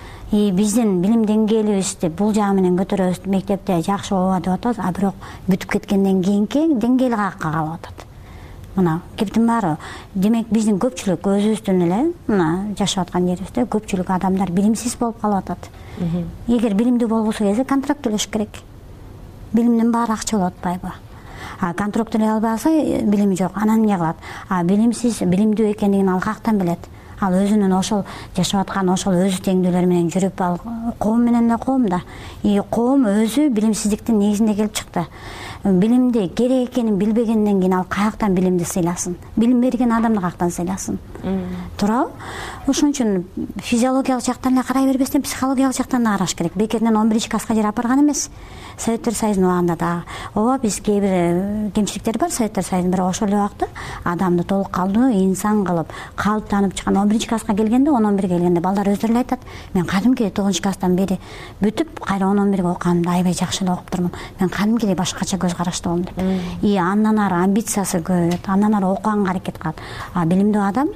И биздин билим деңгээлибизди бул жагы менен көтөрөбүз, мектепте жакшы ооба деп атабыз, а бирок бүтүп кеткенден кийинки деңгээл каяка калып атат. Мына кептин баары, демек биздин көпчүлүк өзүбүздүн эле мына жашап аткан жерибизде көпчүлүк адамдар билимсиз болуп калып атат. Эгер билимдүү болгусу келсе, контракт төлөш керек. Билимдин баары акча болуп атпайбы? А контракт төлөй албаса, билими жок. Анан эмне кылат? А билимсиз, билимдүү экендигин ал каяктан билет? Ал өзүнүн ошол жашап аткан ошол өзү теңдүүлөр менен жүрүп, ал коом менен эле коом да. И коом өзү билимсиздиктин негизинде келип чыкты. Билимди керек экенин билбегенден кийин ал каяктан билимди сыйласын? Билим берген адамды каяктан сыйласын? Туурабы? Ошон үчүн физиологиялык жактан эле карай бербестен психологиялык жактан да караш керек. Бекеринен он биринчи класска жер апарган эмес. Советтер Союзунун убагында да ооба биз кээ бир кемчиликтер бар Советтер Союзунун, бирок ошол эле убакта адамды толук калдуу инсан кылып калыптанып чыккан он биринчи класска келгенде, он он бирге келгенде балдар өздөрү эле айтат, мен кадимкидей тогузунчу класстан бери бүтүп, кайра он он бирге окуганымда аябай жакшы эле окуп турмун. Мен кадимкидей башкача көз карашты болдум деп. И андан ары амбициясы көбөйөт, андан ары окуганга аракет кылат. А билимдүү адам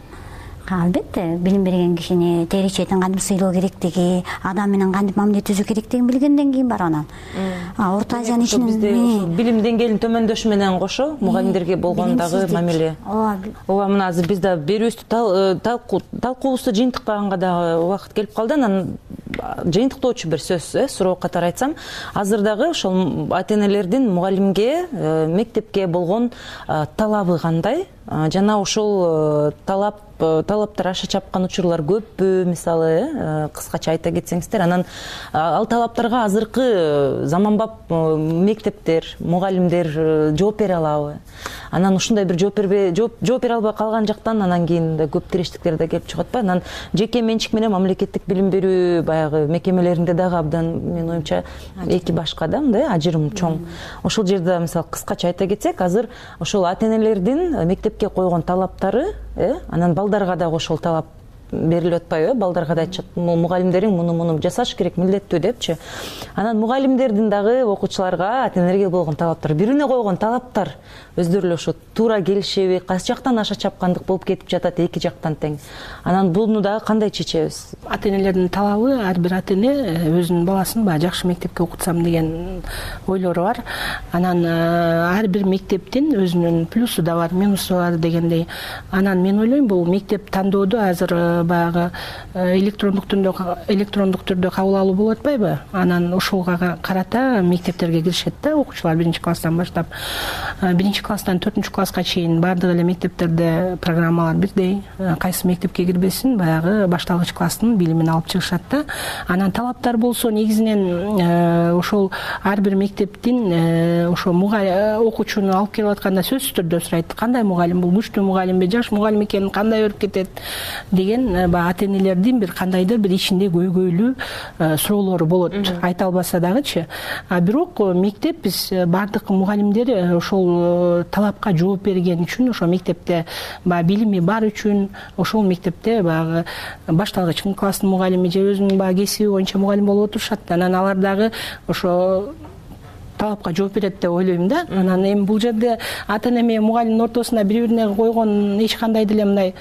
албетте билим берген кишини тегерек четин кантип сыйлоо керектиги, адам менен кантип мамиле түзүү керектигин билгенден кийин бар анан. А Орто Азиянын ичинен бизде билим деңгээлинин төмөндөшү менен кошо мугалимдерге болгондагы мамиле. Ооба, мына азыр биз да берүүбүздү талкуубузду жыйынтыктаганга дагы убакыт келип калды. Анан жыйынтыктоочу бир сөз, э, суроо катары айтсам, азыр дагы ошол ата-энелердин мугалимге, мектепке болгон талабы кандай? Жана ошол талап талаптар аша чапкан учурлар көппү, мисалы, кыскача айта кетсеңиздер. Анан ал талаптарга азыркы заманбап мектептер, мугалимдер жооп бере алабы? Анан ушундай бир жооп бербей, жооп бере албай калган жактан анан кийин да көп тирештиктер да келип чыгып атпайбы? Анан жеке менчик менен мамлекеттик билим берүү баягы мекемелеринде дагы абдан, менин оюмча, эки башка да, мындай ажырым чоң. Ошол жерде мисалы кыскача айта кетсек, азыр ошол ата-энелердин мектепке койгон талаптары, э, анан балдарга дагы ошол талап берилип атпайбы? Балдарга да айтышат, мугалимдериң муну-муну жасаш керек, милдеттүү депчи. Анан мугалимдердин дагы окуучуларга, ата-энелерге болгон талаптар, бирине койгон талаптар өздөрү эле ошо туура келишеби, кайсы жактан аша чапкандык болуп кетип жатат, эки жактан тең. Анан буну дагы кандай чечебиз? Ата-энелердин талабы, ар бир ата-эне өзүнүн баласын баягы жакшы мектепке окутсам деген ойлору бар. Анан ар бир мектептин өзүнүн плюсу да бар, минусу бар дегендей. Анан мен ойлойм, бул мектеп тандоодо азыр баягы электрондук түрдө электрондук түрдө кабыл алуу болуп атпайбы? Анан ошолга карата мектептерге киришет да окуучулар биринчи класстан баштап. Биринчи класстан төртүнчү класска чейин бардык эле мектептерде программалар бирдей. Кайсы мектепке кирбесин, баягы башталгыч класстын билимин алып чыгышат да. Анан талаптар болсо негизинен ошол ар бир мектептин ошо окуучуну алып келип атканда сөзсүз түрдө сурайт. Кандай мугалим бул? Күчтүү мугалимби, жаш мугалим экенин кандай өрүп кетет деген ата-энелердин бир кандайдыр бир ичинде көйгөйлүү суроолору болот. Айта албаса дагычы. А бирок мектеп биз бардык мугалимдер ошол талапка жооп берген үчүн, ошол мектепте баягы билими бар үчүн, ошол мектепте баягы башталгыч класстын мугалими же өзүнүн баягы кесиби боюнча мугалим болуп отурушат. Анан алар дагы ошо талапка жооп берет деп ойлойм да. Анан эми бул жерде ата-эне менен мугалимдин ортосунда бири-бирине койгон эч кандай деле мындай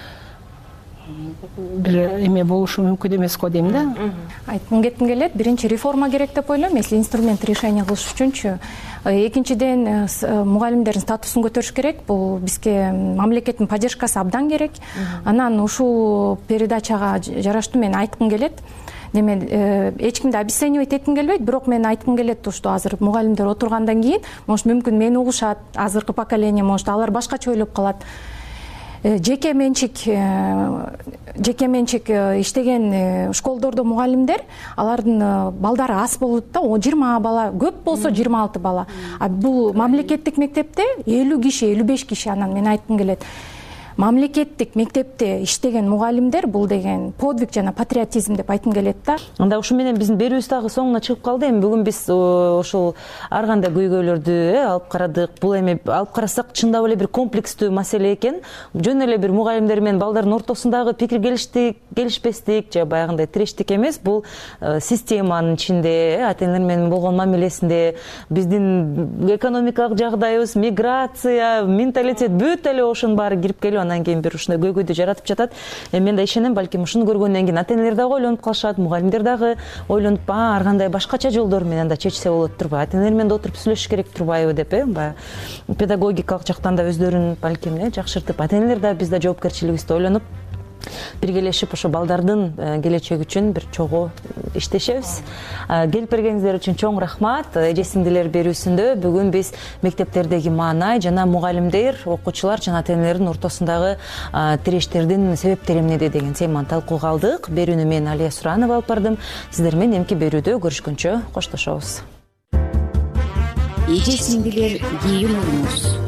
бир эме болушу мүмкүн эмес го дейм да. Айткым кетким келет, биринчи реформа керек деп ойлойм, если инструмент решения кылыш үчүнчү. Экинчиден мугалимдердин статусун көтөрүш керек. Бул бизге мамлекеттин поддержкасы абдан керек. Анан ушул передачага жараштуу мен айткым келет. неме эч кимди обесценивать этким келбейт, бирок мен айткым келет ушул азыр мугалимдер отургандан кийин может мүмкүн мени угушат, азыркы поколение может алар башкача ойлоп калат. Жеке менчик жеке менчик иштеген школдордо мугалимдер алардын балдары аз болот да, жыйырма бала, көп болсо жыйырма алты бала. А бул мамлекеттик мектепте элүү киши, элүү беш киши. Анан мен айткым келет, мамлекеттик мектепте иштеген мугалимдер бул деген подвиг жана патриотизм деп айткым келет да. Анда ушу менен биздин берүүбүз дагы соңуна чыгып калды. Эми бүгүн биз ошол ар кандай көйгөйлөрдү алып карадык. Бул эми алып карасак чындап эле бир комплекстүү маселе экен. Жөн эле бир мугалимдер менен балдардын ортосундагы пикир келиштик, келишпестик же баягындай тирештик эмес. Бул системанын ичинде, ата энелер менен болгон мамилесинде, биздин экономикалык жагдайыбыз, миграция, менталитет бүт эле ошонун баары кирип келип анан кийин бир ушундай көйгөйдү жаратып жатат. Мен да ишенем, балким ушуну көргөндөн кийин ата энелер дагы ойлонуп калышат, мугалимдер дагы ойлонуп, ба ар кандай башкача жолдор менен да чечсе болот турбайбы, ата энелер менен да отуруп сүйлөшүш керек турбайбы деп, э, баягы педагогикалык жактан да өздөрүн балким эле жакшыртып, ата энелер да биз да жоопкерчилигибизди ойлонуп биргелешип ошо балдардын келечеги үчүн бир чогуу иштешебиз. Келип бергениңиздер үчүн чоң рахмат. Эже сиңдилер берүүсүндө бүгүн биз мектептердеги маанай жана мугалимдер, окуучулар жана ата энелердин ортосундагы тирештердин себептери эмнеде деген теманы талкууга алдык. Берүүнү мен Алия Суранова алып бардым. Сиздер менен эмки берүүдө көрүшкөнчө коштошобуз. Эже сиңдилер кийин болуңуз.